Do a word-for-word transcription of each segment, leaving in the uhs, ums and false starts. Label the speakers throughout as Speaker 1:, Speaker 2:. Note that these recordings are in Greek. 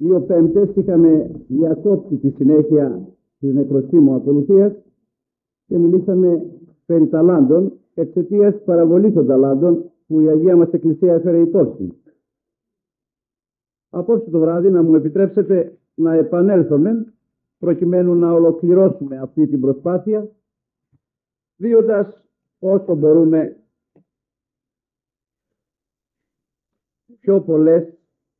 Speaker 1: δύο πέμπτες είχαμε διακόψει τη συνέχεια της νεκροσύμου ακολουθίας και μιλήσαμε περί ταλάντων εξαιτίας παραβολής των ταλάντων που η Αγία μας Εκκλησία έφερε υπόψη. Απόψε το βράδυ να μου επιτρέψετε να επανέλθουμε προκειμένου να ολοκληρώσουμε αυτή την προσπάθεια, δίοντας όσο μπορούμε πιο πολλές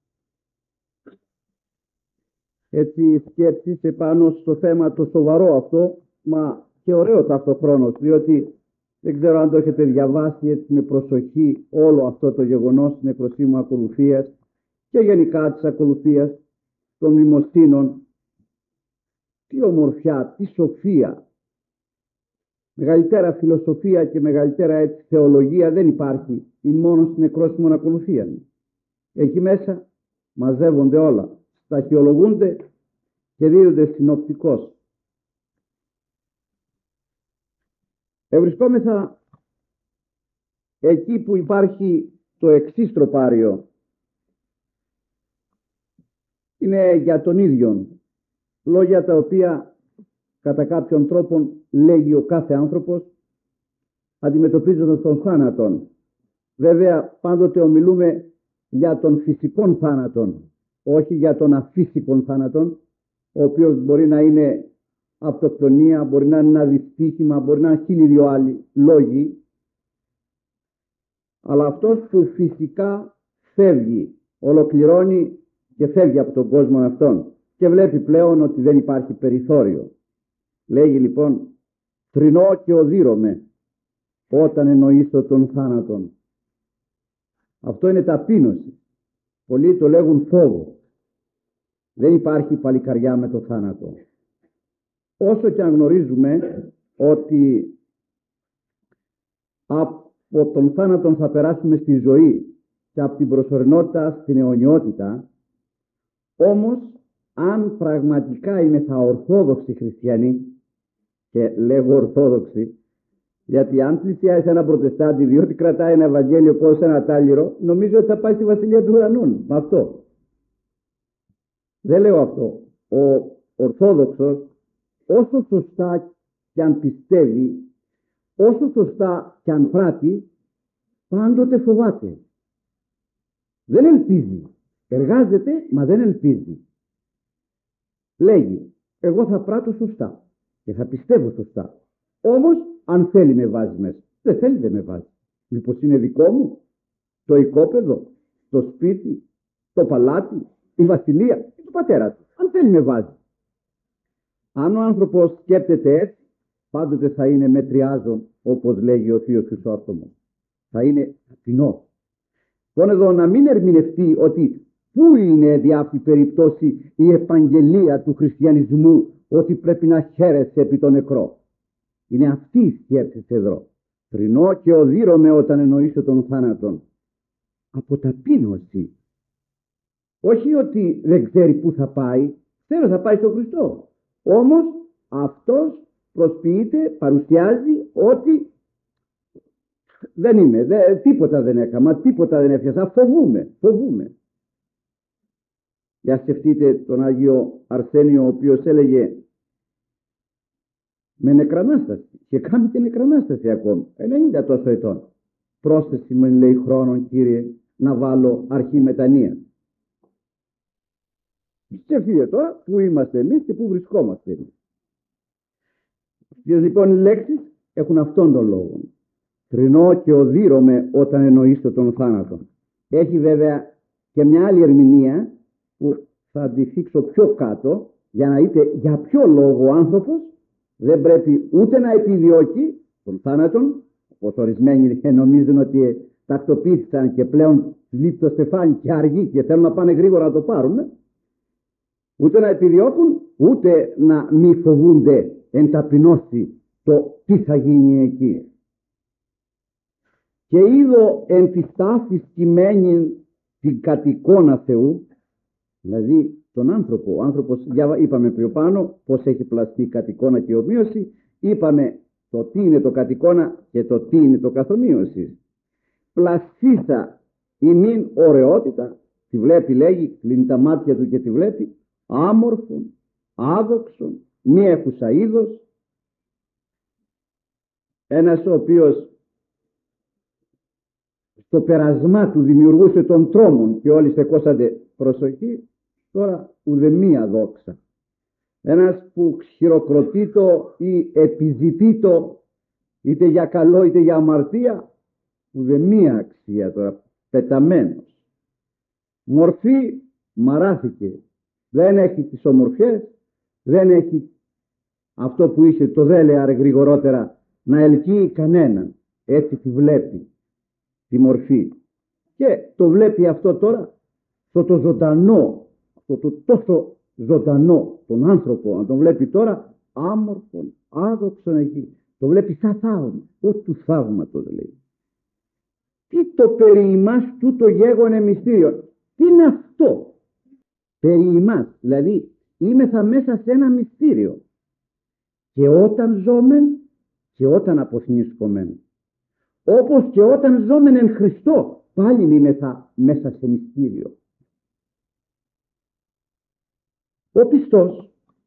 Speaker 1: έτσι σκέψεις επάνω στο θέμα το σοβαρό αυτό, μα και ωραίο ταυτοχρόνως, διότι δεν ξέρω αν το έχετε διαβάσει έτσι με προσοχή όλο αυτό το γεγονός της νεκροσύμου ακολουθίας και γενικά της ακολουθίας των μνημοσύνων. Τι ομορφιά, τι σοφία, μεγαλύτερα φιλοσοφία και μεγαλύτερα έτσι θεολογία δεν υπάρχει ή μόνο στην νεκρόσιμον ακολουθία. Εκεί μέσα μαζεύονται όλα, σταχυολογούνται και δίδονται συνοπτικώς. Ευρισκόμεθα εκεί που υπάρχει το εξής τροπάριο. Είναι για τον ίδιον, λόγια τα οποία κατά κάποιον τρόπο λέγει ο κάθε άνθρωπος αντιμετωπίζοντας τον θάνατον. Βέβαια πάντοτε ομιλούμε για τον φυσικόν θάνατον, όχι για τον αφύσικον θάνατον, ο οποίος μπορεί να είναι αυτοκτονία, μπορεί να είναι ένα δυστύχημα, μπορεί να είναι χίλιοι δυο άλλοι λόγοι, αλλά αυτός που φυσικά φεύγει, ολοκληρώνει και φεύγει από τον κόσμο αυτόν και βλέπει πλέον ότι δεν υπάρχει περιθώριο. Λέγει λοιπόν, θρηνώ και οδύρωμαι όταν εννοήσω τον θάνατον. Αυτό είναι ταπείνωση. Πολλοί το λέγουν φόβο. Δεν υπάρχει παλικαριά με το θάνατο. Όσο και αν γνωρίζουμε ότι από τον θάνατον θα περάσουμε στη ζωή και από την προσωρινότητα στην αιωνιότητα, όμως αν πραγματικά είμαι θα ορθόδοξοι χριστιανοί, και λέγω ορθόδοξοι γιατί αν πλησιάσει ένα προτεστάντη διότι κρατάει ένα Ευαγγέλιο πως ένα τάλιρο, νομίζω ότι θα πάει στη Βασιλεία του Ουρανών με αυτό. Δεν λέω αυτό. Ο Ορθόδοξος όσο σωστά κι αν πιστεύει, όσο σωστά κι αν πράττει, πάντοτε φοβάται. Δεν ελπίζει. Εργάζεται, μα δεν ελπίζει. Λέγει, εγώ θα πράττω σωστά και θα πιστεύω σωστά. Όμως, αν θέλει με βάζει μέσα. Δεν θέλει δεν με βάζει. Μήπως είναι δικό μου το οικόπεδο, το σπίτι, το παλάτι, η βασιλεία και του πατέρα του. Αν θέλει με βάζει. Αν ο άνθρωπος σκέπτεται έτσι, πάντοτε θα είναι μετριάζον, όπως λέγει ο Θείος Χρυσόστομος. Θα είναι ταπεινό. Λοιπόν εδώ να μην ερμηνευτεί ότι πού είναι δι' αυτή περιπτώσει η επαγγελία του χριστιανισμού ότι πρέπει να χαίρεσαι επί το νεκρό. Είναι αυτή η σκέψη εδώ. Θρηνώ και οδύρωμαι όταν εννοήσω τον θάνατον. Από ταπείνωση. Όχι ότι δεν ξέρει πού θα πάει, ξέρει θα πάει στον Χριστό. Όμως αυτός προσποιείται, παρουσιάζει ότι δεν είμαι, δε, τίποτα δεν έκανα, τίποτα δεν έφτιασα, φοβούμαι, φοβούμαι. Για σκεφτείτε τον Άγιο Αρσένιο, ο οποίος έλεγε με νεκρανάσταση και κάνει και νεκρανάσταση ακόμη, ενενήντα τόσο ετών. Πρόσθεση μου λέει χρόνων, Κύριε, να βάλω αρχή μετανία. Σκεφτείτε τώρα που είμαστε εμείς και που βρισκόμαστε εμείς. Αυτές λοιπόν οι λέξεις έχουν αυτόν τον λόγο. Θρηνώ και οδύρωμαι όταν εννοήσω τον θάνατο. Έχει βέβαια και μια άλλη ερμηνεία που θα τη θίξω πιο κάτω για να δείτε για ποιο λόγο ο άνθρωπος δεν πρέπει ούτε να επιδιώκει τον θάνατον, όπως ορισμένοι νομίζουν ότι τακτοποιήθησαν και πλέον λείπει το στεφάνι και αργεί και θέλουν να πάνε γρήγορα να το πάρουν, ούτε να επιδιώκουν, ούτε να μη φοβούνται εν ταπεινώσει το τι θα γίνει εκεί. Και είδω εν τη στάση κειμένη την κατ' εικόνα Θεού, δηλαδή τον άνθρωπο. Ο άνθρωπος, είπαμε πιο πάνω πως έχει πλαστεί κατ' εικόνα και ομοίωση, είπαμε το τι είναι το κατ' εικόνα και το τι είναι το καθ' ομοίωση. Πλασίσα ημίν ωραιότητα Τη βλέπει, λέγει, κλείνει τα μάτια του και τη βλέπει, άμορφον, άδοξον, μη έχουσα είδος. Ένας ο οποίος στο περασμά του δημιουργούσε τον τρόμον και όλοι στεκόσατε προσοχή, τώρα ουδεμία δόξα. Ένας που χειροκροτείτο ή επιζητείτο είτε για καλό είτε για αμαρτία, ουδεμία αξία τώρα, πεταμένος. Μορφή μαράθηκε, δεν έχει τις ομορφιές, δεν έχει αυτό που είχε το δέλεαρ γρηγορότερα να ελκύει κανέναν. Έτσι τη βλέπει τη μορφή και το βλέπει αυτό τώρα στο το ζωντανό, αυτό το τόσο ζωντανό τον άνθρωπο, να τον βλέπει τώρα άμορφον, άδοξον εκεί, το βλέπει σαν θαύμα, ό του θαύματος λέει. Τι το περί ημάς τούτο γέγονε μυστήριο, τι είναι αυτό περί ημάς, δηλαδή είμεθα μέσα σε ένα μυστήριο και όταν ζώμεν και όταν αποθνίσκομεν, όπως και όταν ζώμεν εν Χριστώ πάλι είμεθα μέσα σε μυστήριο. Ο πιστός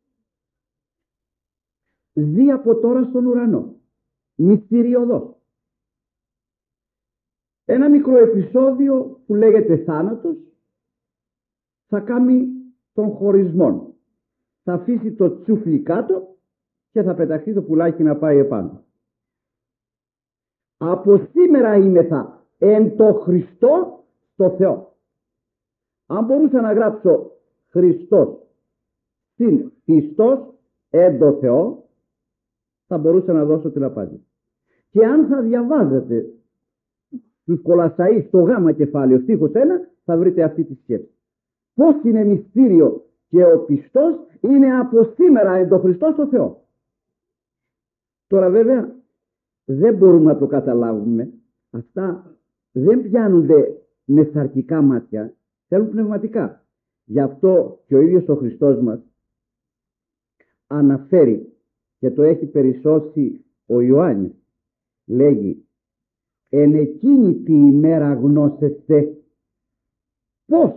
Speaker 1: ζει από τώρα στον ουρανό, μυστηριωδώς. Ένα μικρό επεισόδιο που λέγεται θάνατος θα κάνει τον χωρισμό. Θα αφήσει το τσούφλι κάτω και θα πεταχθεί το πουλάκι να πάει επάνω. Από σήμερα είμεθα εν το Χριστό το Θεό. Αν μπορούσα να γράψω Χριστός συν πιστός εν το Θεό, θα μπορούσα να δώσω την απάντηση. Και αν θα διαβάζετε τους Κολασσαείς στο γάμα κεφάλαιο στίχος ένα, θα βρείτε αυτή τη σκέψη. Πώς είναι μυστήριο και ο πιστός είναι από σήμερα εν το Χριστό στο Θεό. Τώρα βέβαια δεν μπορούμε να το καταλάβουμε. Αυτά δεν πιάνονται με σαρκικά μάτια, θέλουν πνευματικά. Γι' αυτό και ο ίδιος ο Χριστός μας αναφέρει και το έχει περισσώσει ο Ιωάννης. Λέγει, εν εκείνη τη ημέρα γνώσεστε πώς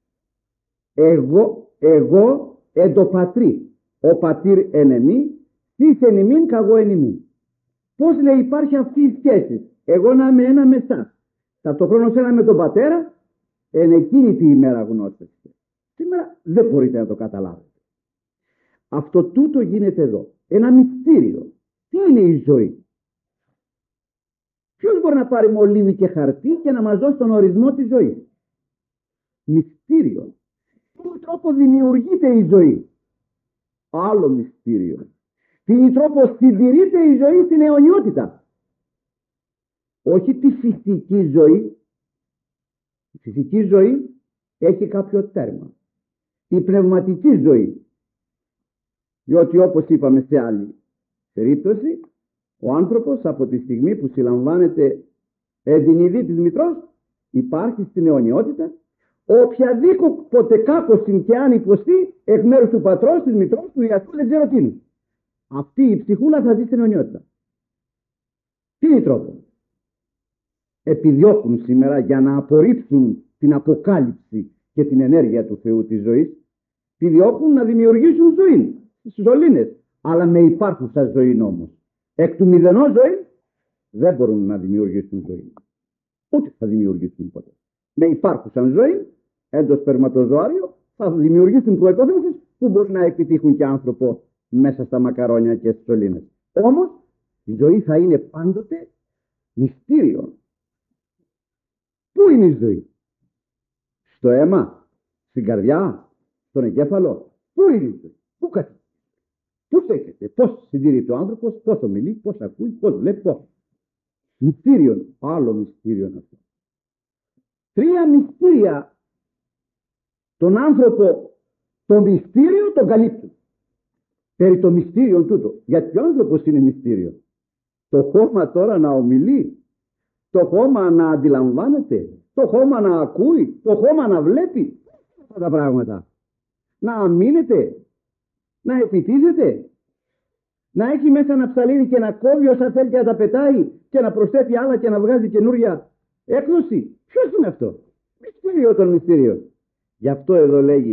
Speaker 1: εγώ, εγώ εν το πατρί, ο πατήρ εν εμή, σεις εν ημίν καγώ εν ημίν. Πώς λέει υπάρχει αυτή η σχέση, εγώ να είμαι ένα με εσάς, ταυτοχρόνως ένα με τον πατέρα, εν εκείνη τη ημέρα γνώσεστε. Σήμερα δεν μπορείτε να το καταλάβετε. Αυτό τούτο γίνεται εδώ, ένα μυστήριο. Τι είναι η ζωή? Ποιος μπορεί να πάρει μολύβι και χαρτί και να μας δώσει τον ορισμό της ζωής? Μυστήριο. Τι τρόπο δημιουργείται η ζωή? Άλλο μυστήριο. Τι τρόπο συντηρείται η ζωή στην αιωνιότητα? Όχι τη φυσική ζωή. Η φυσική ζωή έχει κάποιο τέρμα. Η πνευματική ζωή, διότι όπως είπαμε σε άλλη περίπτωση, ο άνθρωπος από τη στιγμή που συλλαμβάνεται εν την ειδή της μητρός υπάρχει στην αιωνιότητα. Οποιαδήποτε κάκωση και αν υποστεί εκ μέρους του πατρός, της μητρός, του ιατρού, δεν ξέρω τι είναι. Αυτή η ψυχούλα θα ζει στην αιωνιότητα. Τι είναι τρόπο? Επιδιώκουν σήμερα για να απορρίψουν την αποκάλυψη και την ενέργεια του Θεού της ζωής, επιδιώκουν να δημιουργήσουν ζωή, σωλήνες, αλλά με υπάρχουσα ζωή όμως. Εκ του μηδενός ζωή δεν μπορούν να δημιουργήσουν ζωή. Ούτε θα δημιουργήσουν ποτέ. Με υπάρχουσαν ζωή, εν το σπερματοζωάριο, θα δημιουργήσουν προϋποθέσεις που μπορεί να επιτύχουν και άνθρωπο μέσα στα μακαρόνια και στις σωλήνες. Όμως η ζωή θα είναι πάντοτε μυστήριο. Πού είναι η ζωή? Στο αίμα, στην καρδιά, στον εγκέφαλο? Πού είναι η ζωή? Πού καθίσει? Πού στέκεται? Πώς συντηρείται ο άνθρωπος? Πώς ομιλεί? Πώς ακούει? Πώς βλέπει? Πώς? Μυστήριο. Άλλο μυστήριο αυτό. Τρία μυστήρια τον άνθρωπο, το μυστήριο τον καλύπτουν. Περί το μυστήριο τούτο. Γιατί ο άνθρωπος είναι μυστήριο. Το χώμα τώρα να ομιλεί, το χώμα να αντιλαμβάνεται, το χώμα να ακούει, το χώμα να βλέπει αυτά τα πράγματα. Να αμήνεται, να επιτίθεται, να έχει μέσα ένα ψαλίδι και να κόβει όσα θέλει και να τα πετάει και να προσθέτει άλλα και να βγάζει καινούρια έκδοση. Ποιος είναι αυτό? Μυστήριο των μυστήριων. Γι' αυτό εδώ λέγει,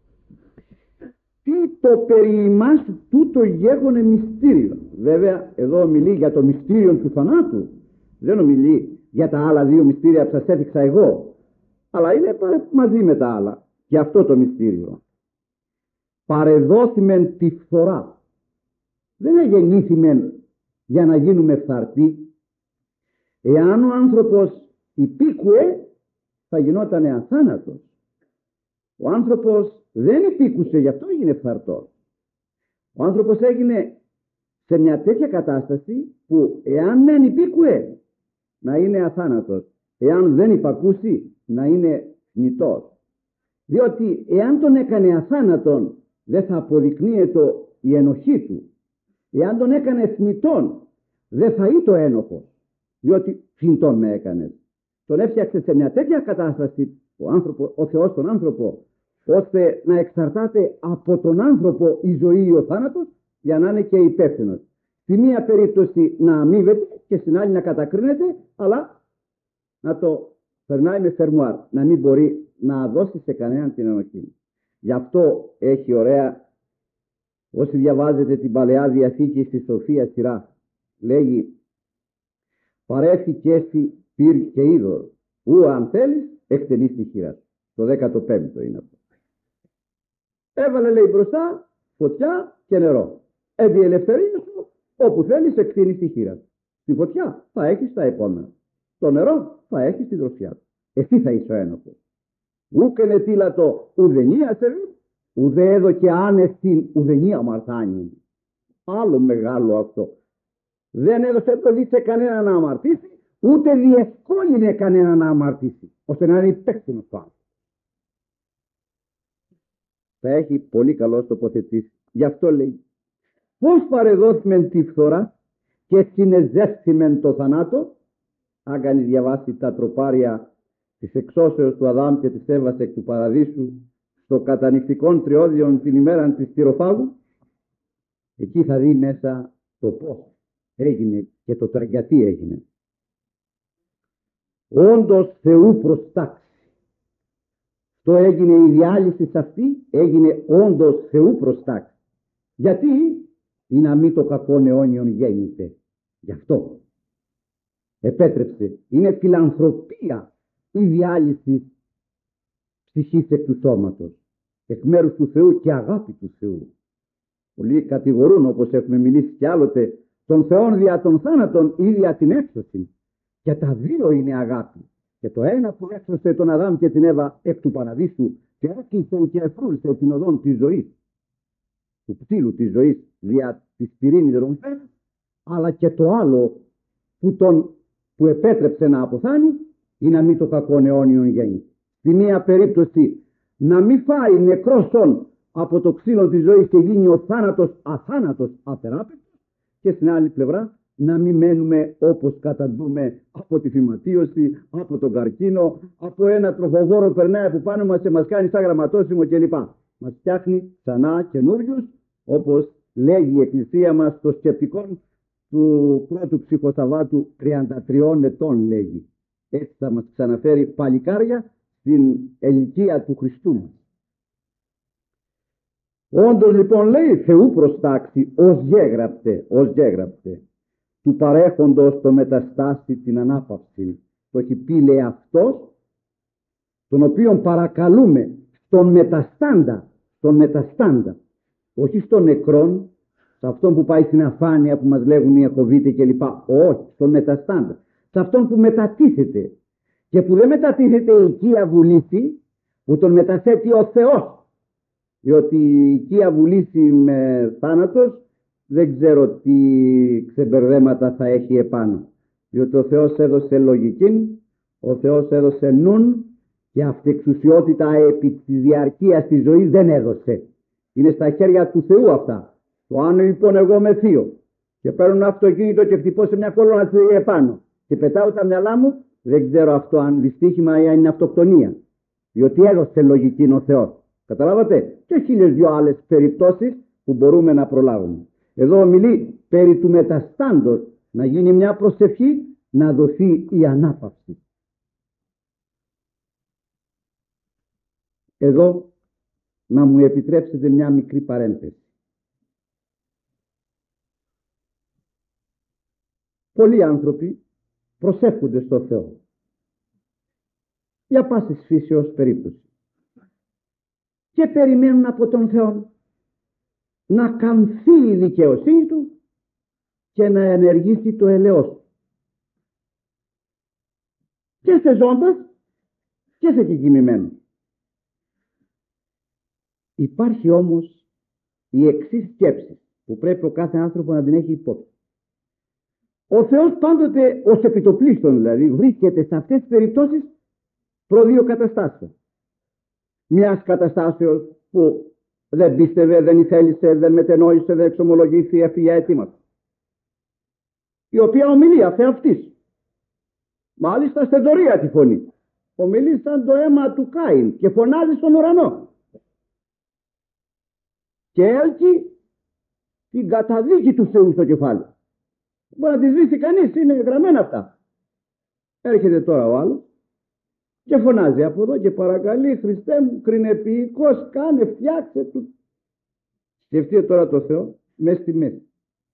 Speaker 1: τι το περί ημάς τούτο γέγονε μυστήριο. Βέβαια εδώ ομιλεί για το μυστήριο του θανάτου, δεν ομιλεί για τα άλλα δύο μυστήρια που σας έδειξα εγώ, αλλά είναι μαζί με τα άλλα. Γι' αυτό το μυστήριο. Παρεδόθημεν τη φθορά. Δεν εγεννήθημεν για να γίνουμε φθαρτοί. Εάν ο άνθρωπος υπήκουε, θα γινότανε αθάνατος. Ο άνθρωπος δεν υπήκουσε, γι' αυτό έγινε φθαρτός. Ο άνθρωπος έγινε σε μια τέτοια κατάσταση που εάν δεν υπήκουε, να είναι αθάνατος. Εάν δεν υπακούσει, να είναι θνητός. Διότι εάν τον έκανε αθάνατον, δεν θα αποδεικνύεται η ενοχή του. Εάν τον έκανε θνητόν, δεν θα είναι το ένοχος. Διότι θνητόν με έκανες. Τον έφτιαξε σε μια τέτοια κατάσταση ο, άνθρωπο, ο Θεός τον άνθρωπο, ώστε να εξαρτάται από τον άνθρωπο η ζωή ή ο θάνατος, για να είναι και υπεύθυνος. Στη μία περίπτωση να αμείβεται και στην άλλη να κατακρίνεται, αλλά να το περνάει με φερμουάρ, να μην μπορεί να δώσει σε κανέναν την ενοχή. Γι' αυτό έχει ωραία, όσοι διαβάζετε την Παλαιά Διαθήκη στη Σοφία σειρά, λέγει, παρέφη και έσυ πυρ και είδωρ, ου αν θέλεις εκτενείς τη χείρα. Το δέκατο πέμπτο είναι αυτό. Έβαλε, λέει, μπροστά φωτιά και νερό. Επί ελευθερία σου, όπου θέλεις εκτείνεις τη χείρα. Τη φωτιά θα έχεις τα επόμενα. Το νερό θα έχεις τη δροσιά. Εσύ θα είσαι ο ένοχος. Ούκεν ετήλατο ουδενία σερβί, ουδέ έδωκε άνεσtin ουδενία αμαρτάνει. Άλλο μεγάλο αυτό. Δεν έδωσε παιδί σε κανένα να αμαρτήσει, ούτε διευκόλυνε κανένα να αμαρτήσει, ώστε να είναι υπεύθυνος του άνθρωπου. Θα έχει πολύ καλό τοποθετήσει. Γι' αυτό λέει, πώς παρεδόθημεν τη φθορά και συνεζεύθημεν το θανάτο. Αν κανείς διαβάσει τα τροπάρια της εξώσεως του Αδάμ και της Εύας εκ του Παραδείσου, στο κατανυκτικόν τριώδιον την ημέρα της Τυροφάγου, εκεί θα δει μέσα το πώς έγινε και το γιατί έγινε. Όντως Θεού προστάξει. Το έγινε η διάλυση αυτή, έγινε όντως Θεού προστάξει. Γιατί ή να μην το κακόν αιώνιον γέννηται. Γι' αυτό επέτρεψε. Είναι φιλανθρωπία η διάλυση ψυχής εκ του σώματος. Εκ μέρους του Θεού και αγάπη του Θεού. Πολλοί κατηγορούν, όπως έχουμε μιλήσει κι άλλοτε, τον Θεόν δια των θάνατων ή δια την έξωση. Και τα δύο είναι αγάπη. Και το ένα που έξωσε τον Αδάμ και την Εύα εκ του Παραδείσου και έκλεισε και εφρούλησε την οδόν της ζωής, του κτήλου της ζωής δια της πυρήνης ρομφέρας, αλλά και το άλλο που, τον, που επέτρεψε να αποθάνει ή να μην το κακόν αιώνιον γέννη. Στη μία περίπτωση να μην φάει νεκρόσον από το ξύλο της ζωής και γίνει ο θάνατος αθάνατος αθεράπευτος, και στην άλλη πλευρά να μην μένουμε όπως καταντούμε από τη φυματίωση, από τον καρκίνο, από ένα τροφοδόρο περνάει από πάνω μας και μας κάνει σαν γραμματόσημο κλπ. Μας φτιάχνει ξανά καινούριους, όπως λέγει η Εκκλησία μας στο σκεπτικό του πρώτου ψυχοσαββάτου τριάντα τριών ετών λέγει. Έτσι θα μας ξαναφέρει παλικάρια στην ηλικία του Χριστού μας. Όντως λοιπόν λέει Θεού προστάξει ως γέγραπτε, ως γέγραπτε, του παρέχοντος το μεταστάση την ανάπαυση. Το έχει πει, λέει, αυτός τον οποίον παρακαλούμε στον μεταστάντα, στον μεταστάντα, όχι στον νεκρόν, σε αυτόν που πάει στην αφάνεια που μας λέγουν οι Ακοβίτε κλπ. Όχι, στον μεταστάντα, σε αυτόν που μετατίθεται και που δεν μετατίθεται η οικία βουλήση, που τον μεταθέτει ο Θεός. Διότι η οικία βουλήση με θάνατος δεν ξέρω τι ξεμπερδέματα θα έχει επάνω. Διότι ο Θεός έδωσε λογική, ο Θεός έδωσε νουν και αυτεξουσιότητα επί της διαρκείας της ζωής δεν έδωσε. Είναι στα χέρια του Θεού αυτά. Το αν λοιπόν εγώ με θείο και παίρνω ένα αυτοκίνητο και χτυπώ σε μια κόλλωνα τη επάνω και πετάω τα μυαλά μου, δεν ξέρω αυτό αν δυστύχημα ή αν είναι αυτοκτονία. Διότι έδωσε λογική ο Θεός. Καταλάβατε, και χίλιες δυο άλλες περιπτώσεις που μπορούμε να προλάβουμε. Εδώ μιλεί περί του μεταστάντος, να γίνει μια προσευχή, να δοθεί η ανάπαυση. Εδώ να μου επιτρέψετε μια μικρή παρένθεση. Πολλοί άνθρωποι προσεύχονται στο Θεό για πάσης φύσεως περίπτωση και περιμένουν από τον Θεό να καμφθεί η δικαιοσύνη του και να ενεργήσει το ελαιός του και σε ζώντας και σε κεκοιμημένο. Υπάρχει όμως η εξής σκέψη που πρέπει ο κάθε άνθρωπο να την έχει υπόψη. Ο Θεός πάντοτε ως επιτοπλίστων δηλαδή βρίσκεται σε αυτές τις περιπτώσεις προ δύο καταστάσεων. Μιας καταστάσεως που δεν πίστευε, δεν ηθέλησε, δεν μετενόησε, δεν εξομολογήθη έφυγε αιτήματα, η οποία ομιλεί αφ' αυτής. Μάλιστα στεντορία τη φωνή. Ομιλεί σαν το αίμα του Κάιν και φωνάζει στον ουρανό. Και έλκει την καταδίκη του Θεού στο κεφάλι. Μπορεί να τη σβήσει κανείς, είναι γραμμένα αυτά. Έρχεται τώρα ο άλλος και φωνάζει από εδώ και παρακαλεί, Χριστέ μου, κρινεποιητικός, κάνε, φτιάξε του. Σκεφτείτε τώρα το Θεό μέσα στη μέση.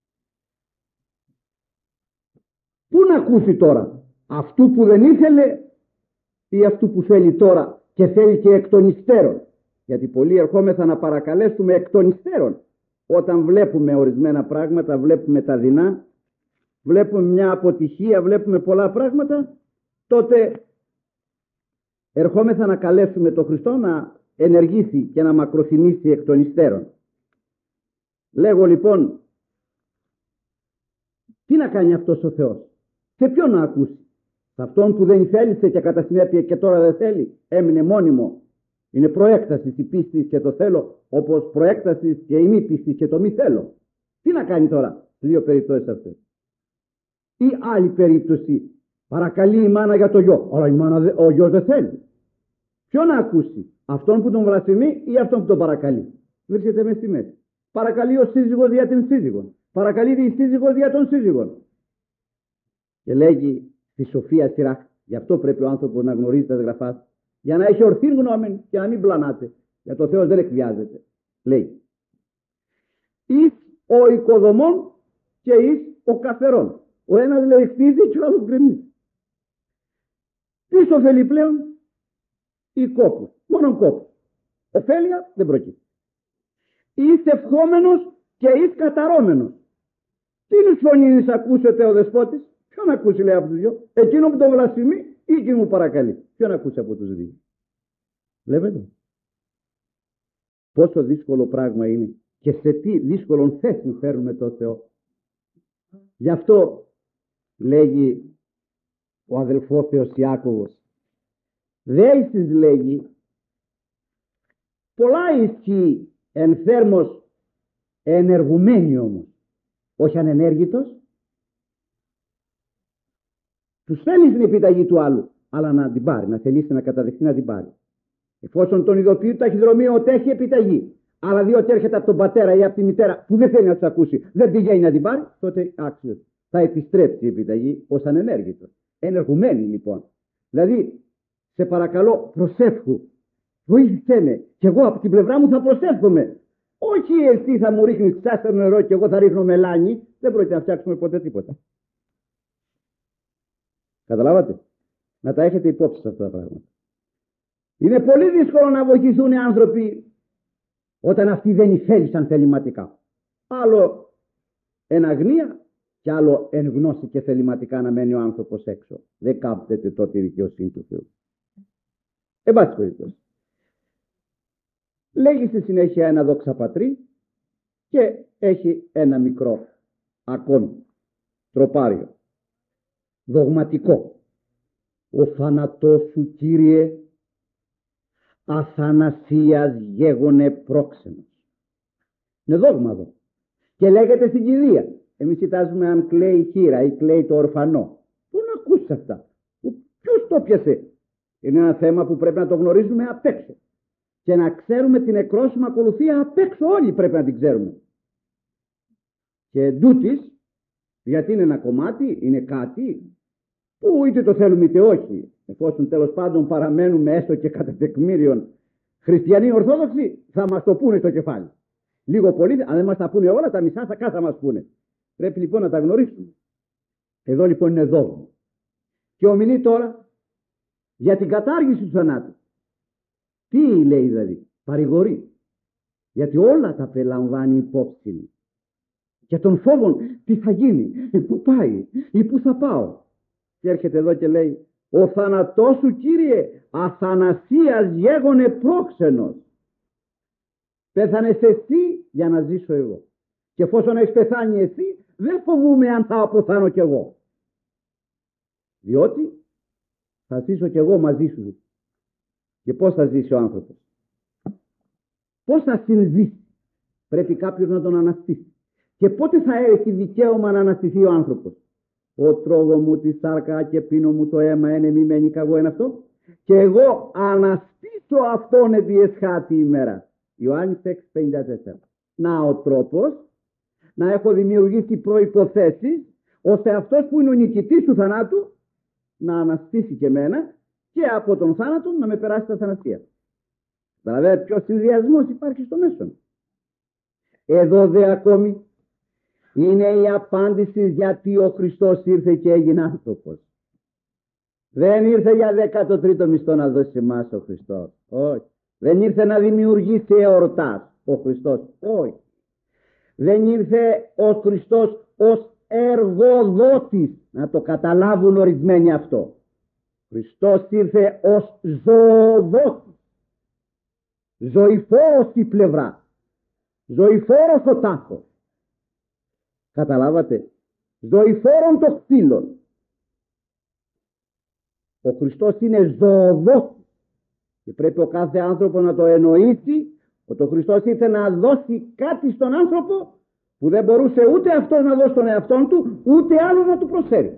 Speaker 1: Πού να ακούσει τώρα, αυτού που δεν ήθελε ή αυτού που θέλει τώρα και θέλει και εκ των υστέρων? Γιατί πολλοί ερχόμεθα να παρακαλέσουμε εκ των υστέρων. Όταν βλέπουμε ορισμένα πράγματα, βλέπουμε τα δεινά, βλέπουμε μια αποτυχία, βλέπουμε πολλά πράγματα, τότε ερχόμεθα να καλέσουμε τον Χριστό να ενεργήσει και να μακροθυμήσει εκ των υστέρων. Λέγω λοιπόν, τι να κάνει αυτός ο Θεός? Σε ποιον να ακούσει? Σε αυτόν που δεν θέλησε και κατά συνέπεια και τώρα δεν θέλει, έμεινε μόνιμο. Είναι προέκταση η πίστη και το θέλω, όπως προέκταση και η μη πίστη και το μη θέλω. Τι να κάνει τώρα στις δύο περιπτώσεις αυτές? Ή άλλη περίπτωση, παρακαλεί η μάνα για το γιο, αλλά η μάνα, ο γιος δεν θέλει. Ποιον να ακούσει? Αυτόν που τον βλασφημεί ή αυτόν που τον παρακαλεί? Βρίσκεται μέσα στη μέση. Παρακαλεί ο σύζυγος δια την σύζυγον. Παρακαλεί η σύζυγος δια των σύζυγων. Και λέγει στη Σοφία Σιράχ, γι' αυτό πρέπει ο άνθρωπος να γνωρίζει τα γραφά, για να έχει ορθή γνώμη και να μην πλανάται. Για το Θεός δεν εκβιάζεται. Λέει, εις ο οικοδομών και εις ο καθερών. Ο ένας λέει χτίζει και ο άλλος γκρεμίζει. Τι σου ωφελεί πλέον? Οι κόπους. Μόνον κόπους. Ωφέλεια δεν προκύπτει. Είσαι ευχόμενος και είσαι καταρώμενος. Τι φωνήνεις ακούσετε ο δεσπότης? Ποιον ακούσει, λέει, από τους δυο? Εκείνο που τον βλασφημεί ή εκείνο που παρακαλεί? Ποιον ακούσει από τους δύο? Βλέπετε πόσο δύσκολο πράγμα είναι και σε τι δύσκολον θέση φέρνουμε το Θεό. Γι' αυτό λέγει ο αδελφός Θεός Ιάκωβος, δέησης, λέγει, πολλά ισχύει εν θέρμος ενεργουμένη όμως, όχι ανενέργητος. Τους θέλει την επιταγή του άλλου, αλλά να την πάρει, να θελήσει να καταδεχτεί να την πάρει. Εφόσον τον ειδοποιεί το ταχυδρομείο ότι έχει επιταγή, αλλά διότι έρχεται από τον πατέρα ή από τη μητέρα που δεν θέλει να του ακούσει, δεν πηγαίνει να την πάρει, τότε άξιος. Θα επιστρέψει η επιταγή ως ανενέργητος. Ενεργουμένη λοιπόν. Δηλαδή, σε παρακαλώ, προσεύχου. Βοήθησέ με. Και εγώ από την πλευρά μου θα προσεύχομαι. Όχι εσύ θα μου ρίχνεις ξάστερο νερό και εγώ θα ρίχνω μελάνι. Δεν πρόκειται να φτιάξουμε ποτέ τίποτα. Καταλάβατε? Να τα έχετε υπόψη σε αυτά τα πράγματα. Είναι πολύ δύσκολο να βοηθηθούν οι άνθρωποι όταν αυτοί δεν ηθέλησαν θεληματικά. Άλλο εν αγνία και άλλο εν γνώση και θεληματικά να μένει ο άνθρωπος έξω. Δεν κάπτεται τότε η δικαιοσύνη του Θεού. Εν πάση περιπτώσει. Λέγει στη συνέχεια ένα δόξα πατρί και έχει ένα μικρό ακόν τροπάριο. Δογματικό. Ο θάνατός σου, Κύριε, αθανασίας γέγονε πρόξενος. Είναι δόγμα εδώ. Και λέγεται στην κηδεία. Εμείς κοιτάζουμε αν κλαίει η χήρα ή κλαίει το ορφανό. Πού να ακούσεις αυτά? Ποιος το πιασε? Είναι ένα θέμα που πρέπει να το γνωρίζουμε απ' έξω. Και να ξέρουμε την εκρόσιμη ακολουθία απ' έξω. Όλοι πρέπει να την ξέρουμε. Και εντούτοις, γιατί είναι ένα κομμάτι, είναι κάτι που είτε το θέλουμε είτε όχι, εφόσον τέλος πάντων παραμένουμε έστω και κατά τεκμήριον Χριστιανοί Ορθόδοξοι θα μας το πούνε στο κεφάλι. Λίγο πολύ, αν δεν μας τα πούνε όλα, τα μισά θα κάθε μας πούνε. Πρέπει λοιπόν να τα γνωρίσουμε. Εδώ λοιπόν είναι δόγμα. Και ομιλεί τώρα για την κατάργηση του θανάτου. Τι λέει δηλαδή? Παρηγορεί. Γιατί όλα τα περιλαμβάνει υπόψη. Και των φόβων τι θα γίνει, πού πάει ή πού θα πάω. Και έρχεται εδώ και λέει: ο θάνατός σου, Κύριε, αθανασίας γέγονε πρόξενος. Πέθανες εσύ για να ζήσω εγώ. Και εφόσον έχεις πεθάνει εσύ, δεν φοβούμαι αν θα αποθάνω κι εγώ. Διότι θα ζήσω κι εγώ μαζί σου. Και πώς θα ζήσει ο άνθρωπος? Πώς θα συνζήσει? Πρέπει κάποιος να τον αναστήσει. Και πότε θα έχει δικαίωμα να αναστηθεί ο άνθρωπος? Ο τρώγω μου τη σάρκα και πίνω μου το αίμα, είναι μη μένει καγό, είναι αυτό. Και εγώ αναστήσω αυτόν επί εσχάτη ημέρα. Ιωάννης έξι πενήντα τέσσερα. Να ο τρόπος να έχω δημιουργήσει προϋποθέσεις ώστε αυτός που είναι ο νικητής του θανάτου να αναστήσει και εμένα και από τον θάνατο να με περάσει τα θανασία. Δηλαδή ποιος συνδυασμός υπάρχει στο μέσον? Εδώ δε ακόμη είναι η απάντηση γιατί ο Χριστός ήρθε και έγινε άνθρωπος. Δεν ήρθε για δέκατο τρίτο μισθό να δώσει εμάς ο Χριστός. Όχι. Δεν ήρθε να δημιουργήσει εορτάς ο Χριστός. Όχι. Δεν ήρθε ο Χριστός ως εργοδότης. Να το καταλάβουν ορισμένοι αυτό. Χριστός ήρθε ως ζωοδότης. Ζωηφόρος η πλευρά. Ζωηφόρος ο τάφος. Καταλάβατε? Ζωηφόρον το ξύλων. Ο Χριστός είναι ζωοδότης. Και πρέπει ο κάθε άνθρωπο να το εννοήσει ότι ο Χριστός ήρθε να δώσει κάτι στον άνθρωπο που δεν μπορούσε ούτε αυτός να δώσει στον εαυτόν του, ούτε άλλο να του προσφέρει.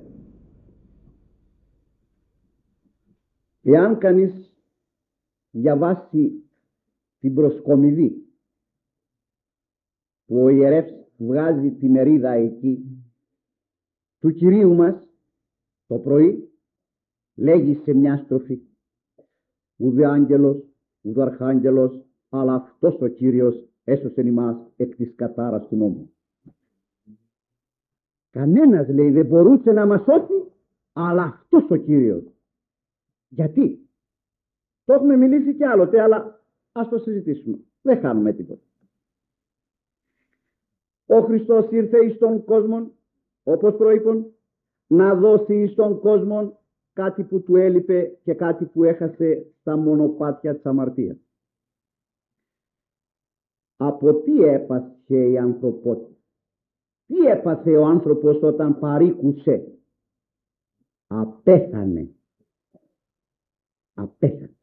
Speaker 1: Εάν κανείς διαβάσει την προσκομιδή που ο ιερεύς βγάζει τη μερίδα εκεί του Κυρίου μας το πρωί, λέγει σε μια στροφή: ουδε άγγελος, ουδε αρχάγγελος, αλλά αυτός ο Κύριος έσωσεν ημάς εκ της κατάρας του νόμου. Κανένας, λέει, δεν μπορούσε να μας σώσει, αλλά αυτός ο Κύριος. Γιατί? Το έχουμε μιλήσει κι άλλοτε, αλλά ας το συζητήσουμε. Δεν χάνουμε τίποτα. Ο Χριστός ήρθε εις τον κόσμο, όπως προείπων, να δώσει εις τον κόσμο κάτι που του έλειπε και κάτι που έχασε στα μονοπάτια της αμαρτίας. Από τι έπαθε η ανθρωπότητα? Τι έπαθε ο άνθρωπος όταν παρήκουσε? Απέθανε. Απέθανε.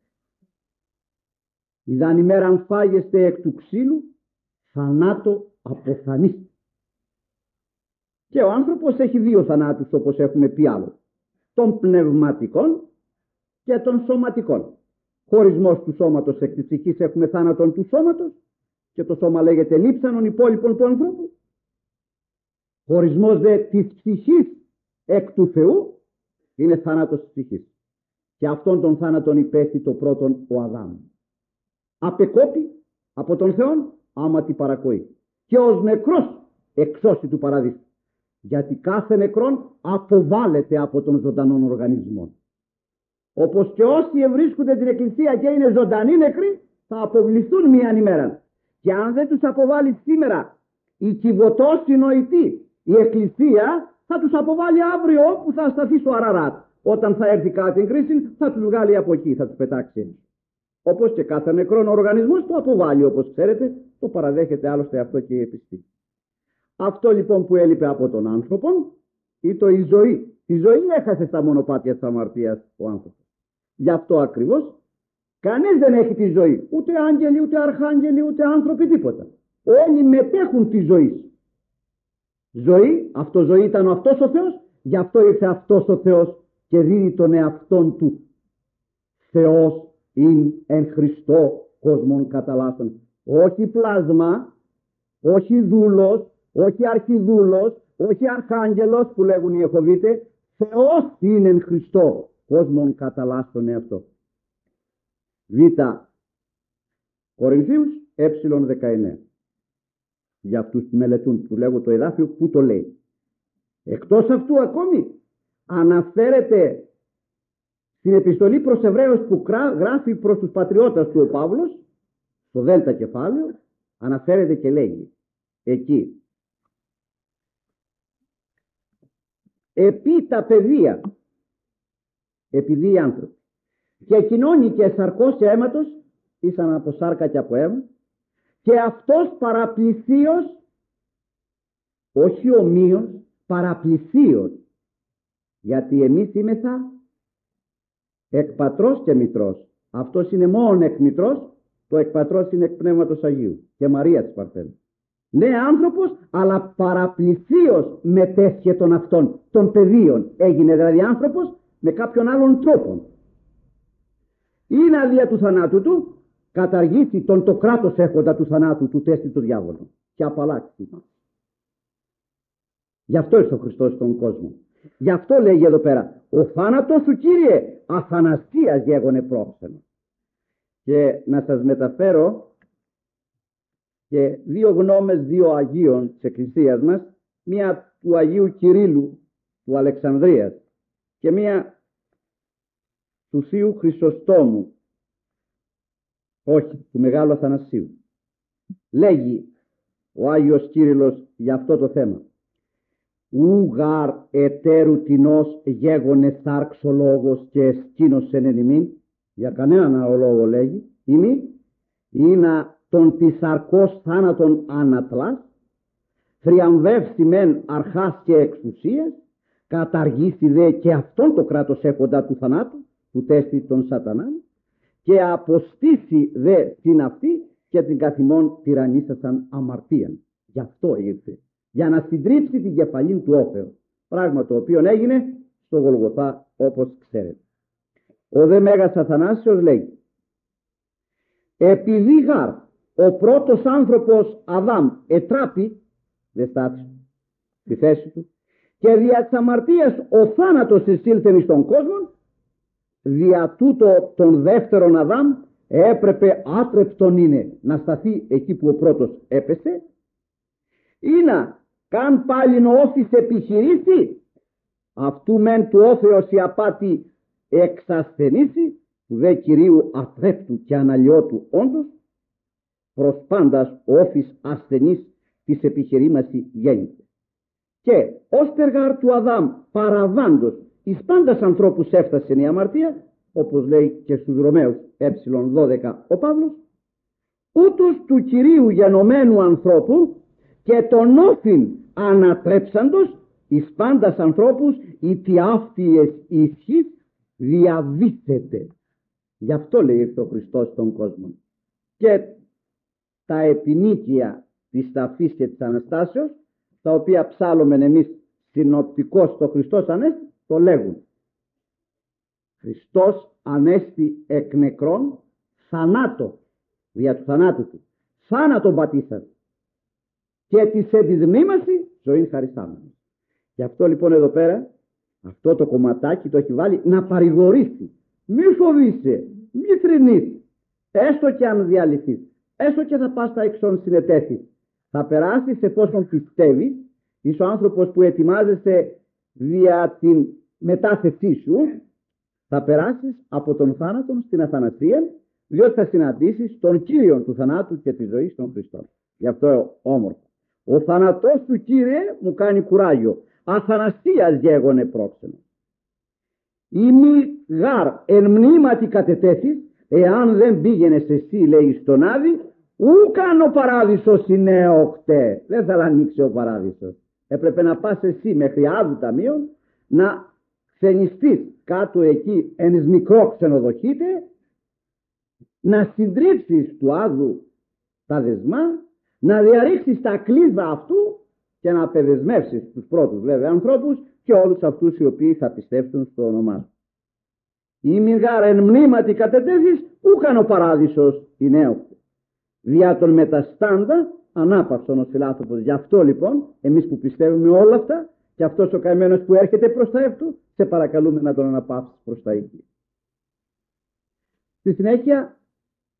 Speaker 1: Ιδάν ημέραν φάγεστε εκ του ξύλου, θανάτω αποθανείστε. Και ο άνθρωπος έχει δύο θανάτους, όπως έχουμε πει άλλο. Των πνευματικών και των σωματικών. Χωρισμός του σώματος εκ της ψυχής έχουμε θάνατον του σώματος και το σώμα λέγεται λείψανον υπόλοιπων του ανθρώπου. Χωρισμός δε της ψυχής εκ του Θεού είναι θάνατος της ψυχής. Και αυτόν τον θάνατον υπέστη το πρώτον ο Αδάμ. Απεκόπη από τον Θεό άμα την παρακοή. Και ως νεκρός εξώστη του παραδείσου. Γιατί κάθε νεκρόν αποβάλλεται από τον ζωντανό οργανισμό. Όπως και όσοι ευρίσκονται την εκκλησία και είναι ζωντανοί νεκροί, θα αποβληθούν μίαν ημέρα. Και αν δεν τους αποβάλει σήμερα η κυβωτός συνοητή, η εκκλησία, θα τους αποβάλει αύριο που θα σταθεί στο Αραράτ. Όταν θα έρθει κάτι κρίση, θα τους βγάλει από εκεί, θα τους πετάξει. Όπως και κάθε νεκρόν οργανισμός το αποβάλλει, όπως ξέρετε, το παραδέχεται άλλωστε αυτό και η επιστήμη. Αυτό λοιπόν που έλειπε από τον άνθρωπο ήταν η ζωή. Η ζωή έχασε στα μονοπάτια της αμαρτίας ο άνθρωπος. Γι' αυτό ακριβώς κανείς δεν έχει τη ζωή. Ούτε άγγελοι, ούτε αρχάγγελοι, ούτε άνθρωποι, τίποτα. Όλοι μετέχουν τη ζωή. Ζωή, αυτό ζωή ήταν ο αυτός ο Θεός, γι' αυτό ήρθε αυτός ο Θεός και δίνει τον εαυτόν του. Θεός ειν εν Χριστώ κόσμον καταλάσσον. Όχι πλάσμα, όχι δούλος, όχι αρχιδούλος, όχι αρχάγγελος που λέγουν οι Ιεχωβίτες. Θεός είναι εν Χριστώ κόσμον καταλάσσον εαυτό. Β. Κορινθίους ε δεκαεννέα. Για αυτούς που μελετούν, του λέγω το εδάφιο που το λέει. Εκτός αυτού ακόμη αναφέρεται στην επιστολή προς Εβραίους που γράφει προς τους πατριώτες του ο Παύλος, στο δέλτα κεφάλαιο, αναφέρεται και λέγει εκεί: επί τα παιδεία, επειδή οι άνθρωποι και κοινώνει και σαρκός και αίματος, ήσαν από σάρκα και από αίμα, και αυτός παραπλησίως, όχι ομοίως, παραπλησίως, γιατί εμείς είμεθα εκ πατρός και μητρός. Αυτός είναι μόνο εκ μητρός, το εκ πατρός είναι εκ Πνεύματος Αγίου και Μαρία της Παρθένου. Ναι, άνθρωπος, αλλά παραπλησίως μετέσχε τον αυτόν, των παιδίων. Έγινε δηλαδή άνθρωπος με κάποιον άλλον τρόπο. Είναι αδεία του θανάτου του, καταργήσει τον το κράτος έχοντα του θανάτου του τέστη του διάβολου και απαλλάξει. Γι' αυτό ήρθε ο Χριστός στον κόσμο. Γι' αυτό λέγει εδώ πέρα: ο θάνατος σου, Κύριε, αθανασίας γέγονε πρόξενο. Και να σας μεταφέρω και δύο γνώμες δύο Αγίων της Εκκλησίας μας, μία του Αγίου Κυρίλλου του Αλεξανδρίας και μία του Θείου Χρυσοστόμου, όχι, του Μεγάλου Αθανασίου. Λέγει ο Άγιος Κύριλλος για αυτό το θέμα: ου γαρ ετέρου τεινός γέγονε σάρξ ο λόγος και εσκήνωσεν εν ημίν. Για κανέναν άλλο λόγο λέγει, ημί, είναι τον της σαρκός θάνατον ανατλάς, θριαμβεύσει μεν αρχάς και εξουσίας, καταργήσει δε και αυτόν το κράτος έχοντα του θανάτου, του τέστη των σατανάν, και αποστήσει δε την αυτή και την καθημών τυραννίσασαν αμαρτίαν. Γι' αυτό ήρθε, για να συντρίψει την κεφαλήν του όφεως, πράγμα το οποίο έγινε στο Γολγοθά, όπως ξέρετε. Ο δε Μέγας Αθανάσιος λέει: επειδή γάρ ο πρώτος άνθρωπος Αδάμ ετράπη, δεν στάθησε στη θέση του, και δια της αμαρτίας ο θάνατος εισήλθεν εις τον κόσμο, δια τούτο τον δεύτερον Αδάμ έπρεπε άτρεπτον είναι να σταθεί εκεί που ο πρώτος έπεσε, ή να καν πάλιν ο όφης επιχειρήσει, αυτού μεν του όφεως η απάτη εξασθενήσει, του δε Κυρίου ατρέπτου και αναλιώτου όντως, προς πάντας ο όφης ασθενής της επιχειρήμαση γέννησε. Και ως τεργάρ του Αδάμ παραβάντος εις πάντας ανθρώπους έφτασε η αμαρτία, όπως λέει και στους Ρωμαίους ε δώδεκα ο Παύλος, ούτως του Κυρίου γενομένου ανθρώπου και τον όφην ανατρέψαντος εις πάντας ανθρώπους η τιάφτιες ισχύς διαβύσσεται. Γι' αυτό λέει ήρθε ο Χριστός στον κόσμο. Και τα επινίκια της ταφής και της Αναστάσεως, τα οποία ψάλλομεν εμείς συνοπτικώς το Χριστός Ανέστη, το λέγουν: Χριστός Ανέστη εκ νεκρών θανάτω, δια του θανάτου του, θάνατον πατήσαν, και της επιδμήμαση ζωήν χαρισάμενος. Γι' αυτό λοιπόν εδώ πέρα, αυτό το κομματάκι το έχει βάλει να παρηγορήσει. Μη φοβείσαι, μη θρηνείς, έστω και αν διαλυθείς, έστω και θα πας στα εξών συνετέθεις, θα περάσεις εφόσον πιστεύεις. Είσαι ο άνθρωπος που ετοιμάζεσαι δια την μετάθεσή σου, θα περάσεις από τον θάνατο στην αθανασία, διότι θα συναντήσεις τον Κύριον του θανάτου και της ζωής των Χριστών. Γι' αυτό όμορφο: ο θάνατός του, Κύριε, μου κάνει κουράγιο, αθανασίας γέγονε πρόξενο. Ή μη γάρ εν μνήματι κατετέθης, εάν δεν πήγαινες εσύ, λέει, στον Άδη, ούκαν ο παράδεισος είναι οκτέ. Δεν θα ανοίξει ο παράδεισος. Έπρεπε να πας εσύ μέχρι Άδου ταμείων, να ξενιστείς κάτω εκεί ενες μικρό ξενοδοχείτε, να συντρίψεις του Άδου τα δεσμά, να διαρρήξεις τα κλείδα αυτού και να απεδεσμεύσεις τους πρώτους βέβαια ανθρώπους και όλους αυτούς οι οποίοι θα πιστέψουν στο όνομά σου. Ή μη γάρ εν μνήματι κατετέθης, ούκαν ο παράδεισος είναι έοκτο. Δια τον μεταστάντα ανάπαυσον ο φιλάνθρωπος. Γι' αυτό λοιπόν εμείς που πιστεύουμε όλα αυτά, και αυτός ο καημένος που έρχεται προς τα εύτου, σε παρακαλούμε να τον αναπαύσεις προς τα εκεί. Στη συνέχεια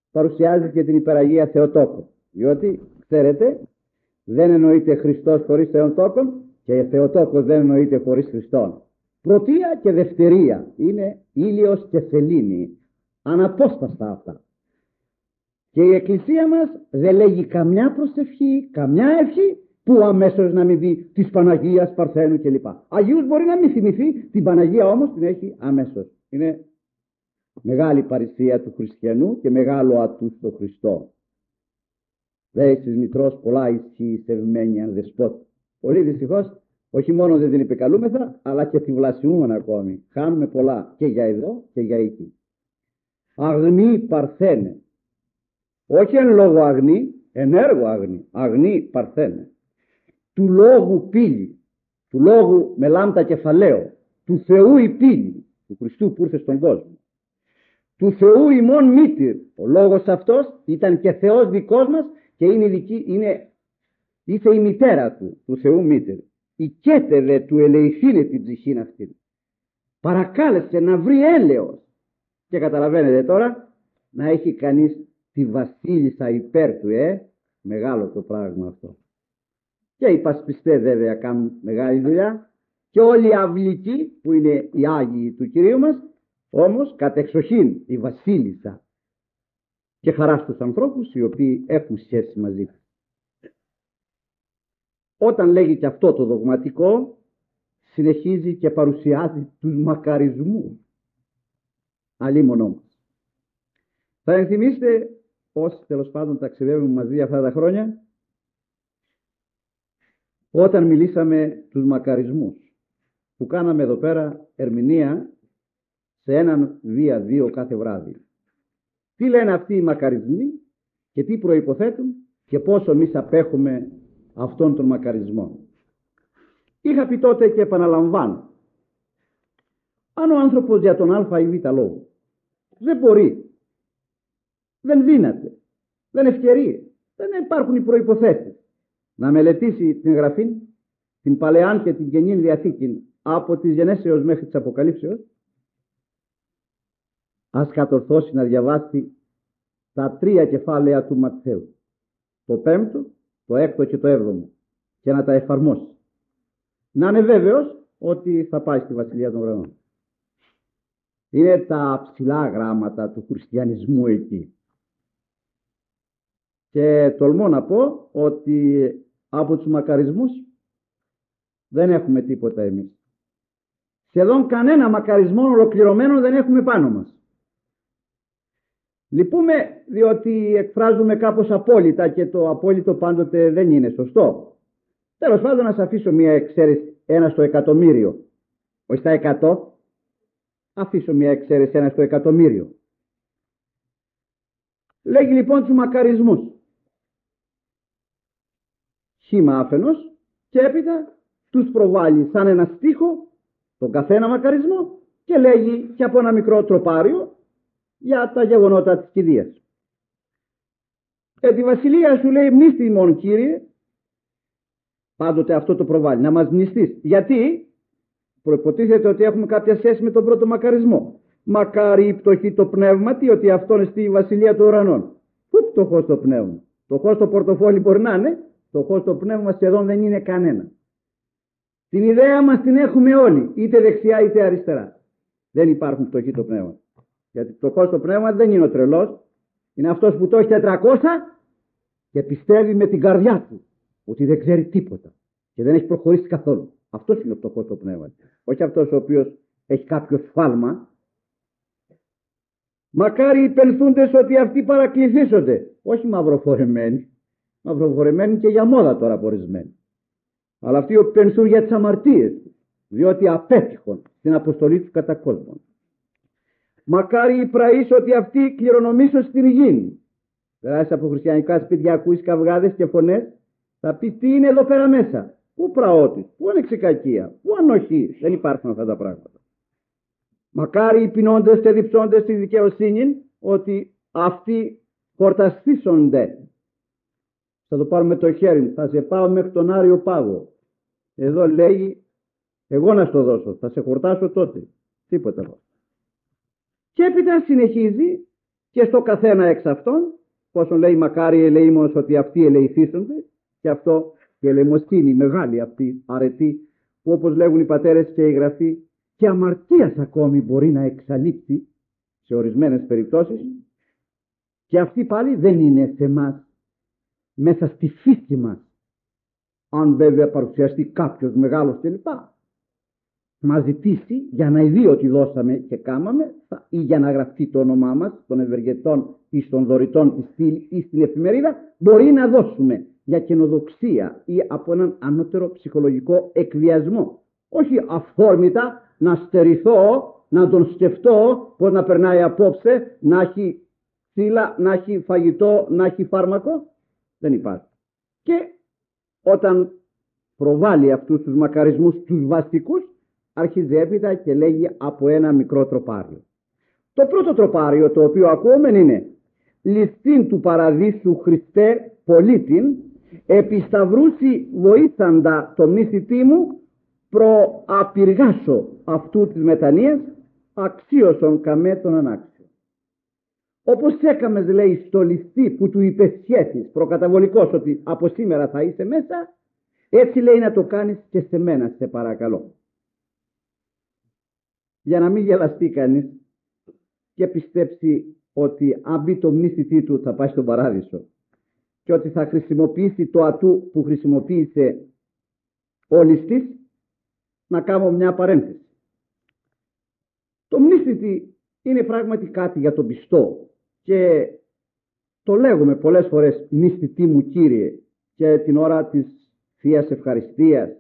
Speaker 1: παρουσιάζει και την υπεραγία Θεοτόκο. Διότι, ξέρετε, δεν εννοείται Χριστός χωρίς Θεοτόκον και Θεοτόκος δεν εννοείται χωρίς Χριστόν. Πρωτεία και δευτερία είναι ήλιος και σελήνη. Αναπόσπαστα αυτά. Και η Εκκλησία μας δεν λέγει καμιά προσευχή, καμιά ευχή που αμέσως να μην δει της Παναγίας Παρθένου κλπ. Αγίους μπορεί να μην θυμηθεί, την Παναγία όμως την έχει αμέσως. Είναι μεγάλη παρησία του χριστιανού και μεγάλο ατού στο Χριστό. Λέει στις Μητρός πολλά ισχύει σευμένη αν δεσπότη. Πολύ δυστυχώς όχι μόνο δεν την επικαλούμεθα, αλλά και τη βλασιμούμε ακόμη. Χάνουμε πολλά και για εδώ και για εκεί. Αγνή Παρθένε. Όχι εν λόγω αγνή, εν έργο αγνή. Αγνή Παρθένε. Του λόγου πύλη, του λόγου με λάμδα κεφαλαίο, του Θεού η πύλη, του Χριστού που ήρθε στον κόσμο. Του Θεού ημών μήτηρ. Ο λόγος αυτός ήταν και Θεός δικός μας και είναι, δική, είναι ήρθε η μητέρα του, του Θεού μήτηρ. Η κέτεδε του ελεηθήνε την ψυχήν αυτή. Παρακάλεσε να βρει έλεος. Και καταλαβαίνετε τώρα να έχει κανείς τη βασίλισσα υπέρ του, ε, μεγάλο το πράγμα αυτό. Και οι πασπιστέ βέβαια κάνουν μεγάλη δουλειά και όλοι οι αυλικοί που είναι οι Άγιοι του Κυρίου μας, όμως κατεξοχήν η βασίλισσα και χαρά στους ανθρώπους οι οποίοι έχουν σχέση μαζί του. Όταν λέγει και αυτό το δογματικό, συνεχίζει και παρουσιάζει τους μακαρισμούς. Αλίμονο μας. Θα ενθυμίστε όσοι τέλος πάντων ταξιδεύουμε μαζί αυτά τα χρόνια, όταν μιλήσαμε τους μακαρισμούς που κάναμε εδώ πέρα ερμηνεία σε έναν βία δύο κάθε βράδυ. Τι λένε αυτοί οι μακαρισμοί και τι προϋποθέτουν και πόσο εμείς απέχουμε αυτόν τον μακαρισμό. Είχα πει τότε και επαναλαμβάνω, αν ο άνθρωπος για τον α ή β λόγο δεν μπορεί, δεν δύναται, δεν ευκαιρεί, δεν υπάρχουν οι προϋποθέσεις να μελετήσει την Γραφή, την Παλαιάν και την Καινή Διαθήκη από της Γενέσεως μέχρι της Αποκαλύψεως, ας κατορθώσει να διαβάσει τα τρία κεφάλαια του Ματθαίου, το πέμπτο, το έκτο και το έβδομο, και να τα εφαρμόσει. Να είναι βέβαιος ότι θα πάει στη Βασιλεία των Ουρανών. Είναι τα ψηλά γράμματα του χριστιανισμού εκεί. Και τολμώ να πω ότι από τους μακαρισμούς δεν έχουμε τίποτα εμείς. Σχεδόν κανένα μακαρισμό ολοκληρωμένο δεν έχουμε πάνω μας. Λυπούμε διότι εκφράζουμε κάπως απόλυτα και το απόλυτο πάντοτε δεν είναι σωστό. Τέλος πάντων να σας αφήσω μια εξαίρεση, ένα στο εκατομμύριο. Όχι στα εκατό, αφήσω μια εξαίρεση, ένα στο εκατομμύριο. Λέγει λοιπόν τους μακαρισμούς. Σχήμα άφενος και έπειτα τους προβάλλει σαν ένα στίχο τον καθένα μακαρισμό και λέγει και από ένα μικρό τροπάριο για τα γεγονότα της κηδείας. Ε, τη βασιλεία σου λέει μνήστη ημών Κύριε, πάντοτε αυτό το προβάλλει, να μας μνηστείς. Γιατί προποτίθεται ότι έχουμε κάποια σχέση με τον πρώτο μακαρισμό. Μακάρι η πτωχή το πνεύματι, ότι αυτό είναι στη βασιλεία των ουρανών. Πού πτωχός το πνεύμα? Πτωχός το πορτοφόλι μπορεί να είναι, πτωχός το πνεύμα σχεδόν δεν είναι κανένα. Την ιδέα μας την έχουμε όλοι, είτε δεξιά είτε αριστερά. Δεν υπάρχουν πτωχοί το πνεύμα. Γιατί πτωχός το πνεύμα δεν είναι ο τρελός, είναι αυτός που το έχει τετρακόσια και πιστεύει με την καρδιά του ότι δεν ξέρει τίποτα και δεν έχει προχωρήσει καθόλου. Αυτός είναι ο πτωχός το πνεύμα. Όχι αυτός ο οποίος έχει κάποιο σφάλμα. Μακάρι οι πενθούντες ότι αυτοί παρακληθήσονται. Όχι μαυροφορεμένοι. Μαυροφορεμένοι και για μόδα τώρα απορισμένοι. Αλλά αυτοί που πενθούν για τις αμαρτίες, διότι απέτυχαν στην αποστολή του κατά κόσμον. Μακάρι οι πραείς ότι αυτοί κληρονομήσουν στην γη. Περάσει από χριστιανικά σπίτια, ακούεις καυγάδες και φωνές, θα πει τι είναι εδώ πέρα μέσα. Πού πραότης, πού ανεξικακία, πού ανοχή. Δεν υπάρχουν αυτά τα πράγματα. Μακάρι οι πεινώντες και διψώντες στη δικαιοσύνη, ότι αυτοί χορταστήσονται. Θα το πάρουμε το χέρι μου, θα σε πάω μέχρι τον Άριο Πάγο. Εδώ λέγει, εγώ να στο δώσω, θα σε χορτάσω τότε. Τίποτα άλλο. Και έπειτα συνεχίζει Και στο καθένα εξ αυτών, πόσο λέει μακάρι ελεήμονος ότι αυτοί ελεηθήσονται, και αυτό η ελεημοσύνη μεγάλη αυτή αρετή, που όπως λέγουν οι πατέρες και η Γραφή, και αμαρτίας ακόμη μπορεί να εξαλείψει σε ορισμένες περιπτώσεις, και αυτή πάλι δεν είναι σε εμάς, μέσα στη φύση μας. Αν βέβαια παρουσιαστεί κάποιος μεγάλος κλπ, μας ζητήσει για να ειδεί ότι δώσαμε και κάμαμε, ή για να γραφτεί το όνομά μας των ευεργετών ή των δωρητών της στήλης ή στην εφημερίδα, μπορεί να δώσουμε για καινοδοξία ή από έναν ανώτερο ψυχολογικό εκβιασμό. Όχι αυθόρμητα να στερηθώ, να τον σκεφτώ πως να περνάει απόψε, να έχει φύλλα, να έχει φαγητό, να έχει φάρμακο. Δεν υπάρχει. Και όταν προβάλλει αυτούς τους μακαρισμούς τους βασικούς, αρχίζει έπειτα και λέγει από ένα μικρό τροπάριο. Το πρώτο τροπάριο το οποίο ακούμε είναι «Ληστήν του παραδείσου Χριστέ πολίτην, επισταυρούσι βοήθαντα το μνήσιτή μου, προαπηργάσω αυτού της μετανοίας, αξίωσον καμέ τον ανάξιο». Όπως έκαμες, λέει, στο ληστή που του υπεσχέθης προκαταβολικός ότι από σήμερα θα είσαι μέσα, έτσι λέει να το κάνεις και σε μένα, σε παρακαλώ. Για να μην γελαστεί κανείς και πιστέψει ότι αν μπει το μνήσιτή του θα πάει στον παράδεισο και ότι θα χρησιμοποιήσει το ατού που χρησιμοποίησε ο ληστής, να κάνω μια παρένθεση. Το μνήσιτη είναι πράγματι κάτι για τον πιστό και το λέγουμε πολλές φορές μνήσιτή μου Κύριε και την ώρα της Θείας Ευχαριστίας.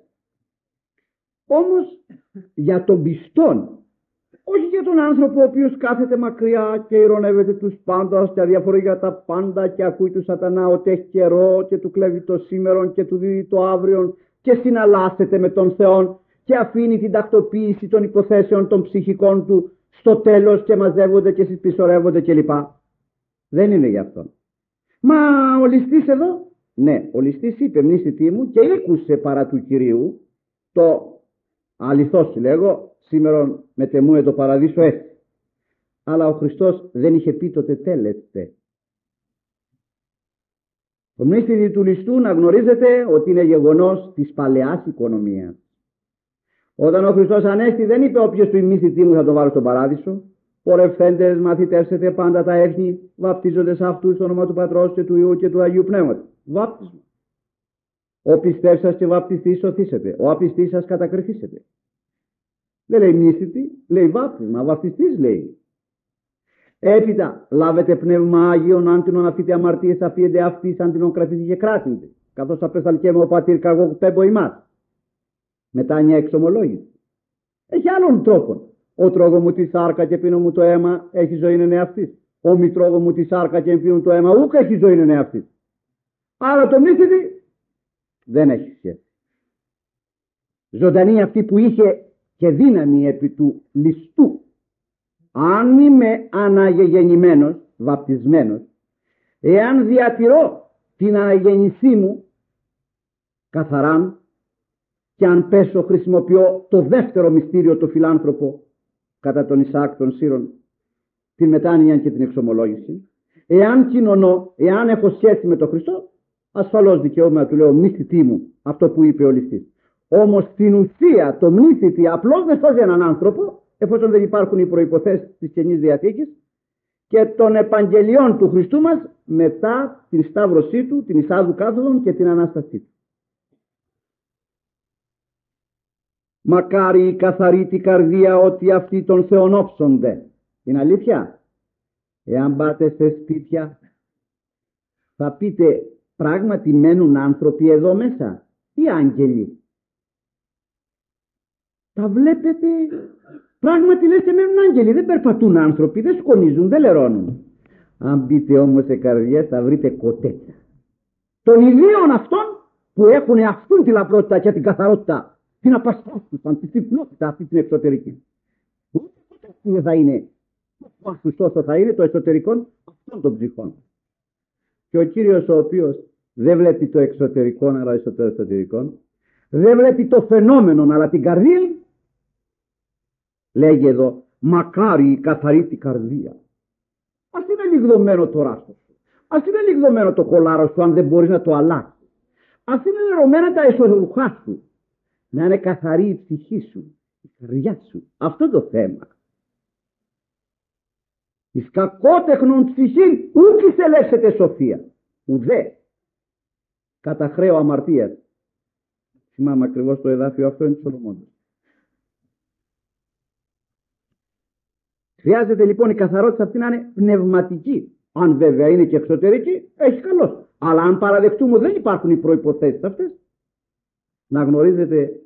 Speaker 1: Όμως για τον πιστόν, όχι για τον άνθρωπο ο οποίος κάθεται μακριά και ειρωνεύεται τους πάντας και αδιαφορεί για τα πάντα και ακούει του σατανά ότι έχει καιρό και του κλέβει το σήμερον και του δίδει το αύριον και συναλλάσσεται με τον Θεό και αφήνει την τακτοποίηση των υποθέσεων των ψυχικών του στο τέλος και μαζεύονται και συσπισωρεύονται κλπ. Δεν είναι για αυτόν. Μα ο ληστής εδώ, ναι, ο ληστής είπε μνήσιτή μου και ήκουσε παρά του Κυρίου το αληθώς λέγω, σήμερον μετεμούνε το παραδείσο έτσι. Αλλά ο Χριστός δεν είχε πει το τετέλετε. Το μνήσιτη του ληστού να γνωρίζετε ότι είναι γεγονός της παλαιάς οικονομίας. Όταν ο Χριστός ανέστη δεν είπε όποιος του μνήσιτή μου θα το βάλω στον παράδεισο. Πορευθέντες μαθητεύσετε πάντα τα έθνη, βαπτίζονται σε αυτούς στο όνομα του Πατρός και του Υιού και του Αγίου Πνεύματος. Βάπτισμα. Ο πιστεύς σας και βαπτιστής σωθήσετε, ο απιστής σας κατακριθήσετε. Δεν λέει μνήσιτη, λέει βάπτισμα, βαπτιστής λέει. Έπειτα λάβετε πνεύμα Άγιον, αν την αφήτε αμαρτίες αφήετε αυτής, αν την κρατήσετε και κράτηντε. Καθώς απεσταλκέμαι ο πατήρ καργό πέμπω ημάς. Μετά μια εξομολόγηση. Έχει άλλον τρόπο. Ο τρώγω μου τη σάρκα και πίνω μου το αίμα, έχει ζωή είναι αυτής. Ο μη τρώγω μου τη σάρκα και πίνω το αίμα, ούκ έχει ζωή είναι αυτής. Άρα το μνήσιτη δεν έχει σχέση. Ζωντανή αυτή που είχε και δύναμη επί του ληστού. Αν είμαι αναγεννημένος, βαπτισμένος, εάν διατηρώ την αναγέννησή μου καθαράν και αν πέσω χρησιμοποιώ το δεύτερο μυστήριο, το φιλάνθρωπο, κατά τον Ισαάκ των Σύρων, την μετάνοια και την εξομολόγηση, εάν κοινωνώ, εάν έχω σχέση με τον Χριστό, ασφαλώς δικαιούμαι να του λέω μνήσιτή μου, αυτό που είπε ο ληστής. Όμως στην ουσία το μνήσιτη απλώς δεν σώζει έναν άνθρωπο, εφόσον δεν υπάρχουν οι προϋποθέσεις της Καινής Διαθήκης και των επαγγελιών του Χριστού μας μετά την σταύρωσή του, την εισάδου κάθοδον και την Ανάστασή του. Μακάρι η καθαρή την καρδία ότι αυτοί τον θεονόψονται. Είναι αλήθεια. Εάν πάτε σε σπίτια θα πείτε πράγματι μένουν άνθρωποι εδώ μέσα ή άγγελοι. Τα βλέπετε, πράγματι λέτε μένουν άγγελοι, δεν περπατούν άνθρωποι, δεν σκονίζουν, δεν λερώνουν. Αν μπείτε όμως σε καρδιές θα βρείτε κοτέτσα. Των ιδίων αυτών που έχουν αυτούν τη λαπρότητα και την καθαρότητα, την απασχόληση, την τυπλότητα αυτή την εξωτερική. Ούτε ποτέ θα είναι, ωστόσο θα είναι το εσωτερικό αυτών των ψυχών. Και ο Κύριος ο οποίος δεν βλέπει το εξωτερικό αλλά το εσωτερικό, δεν βλέπει το φαινόμενο αλλά την καρδία, λέγει εδώ μακάρι η καθαρή την καρδία. Ας είναι λιγδωμένο το ράστο σου. Ας είναι λιγδωμένο το κολάρο σου αν δεν μπορείς να το αλλάξεις. Ας είναι λερωμένα τα εσωρουχά σου. Να είναι καθαρή η ψυχή σου, η καρδιά σου. Αυτό το θέμα. Εις κακότεχνον ψυχήν ούκ εισελεύσεται σοφία. Ουδέ. Κατά χρέο αμαρτίας. Θυμάμαι ακριβώς το εδάφιο αυτό είναι του Σολομώντος. Χρειάζεται λοιπόν η καθαρότητα αυτή να είναι πνευματική. Αν βέβαια είναι και εξωτερική, έχει καλώς. Αλλά αν παραδεχτούμε δεν υπάρχουν οι προϋποθέσεις αυτές, να γνωρίζετε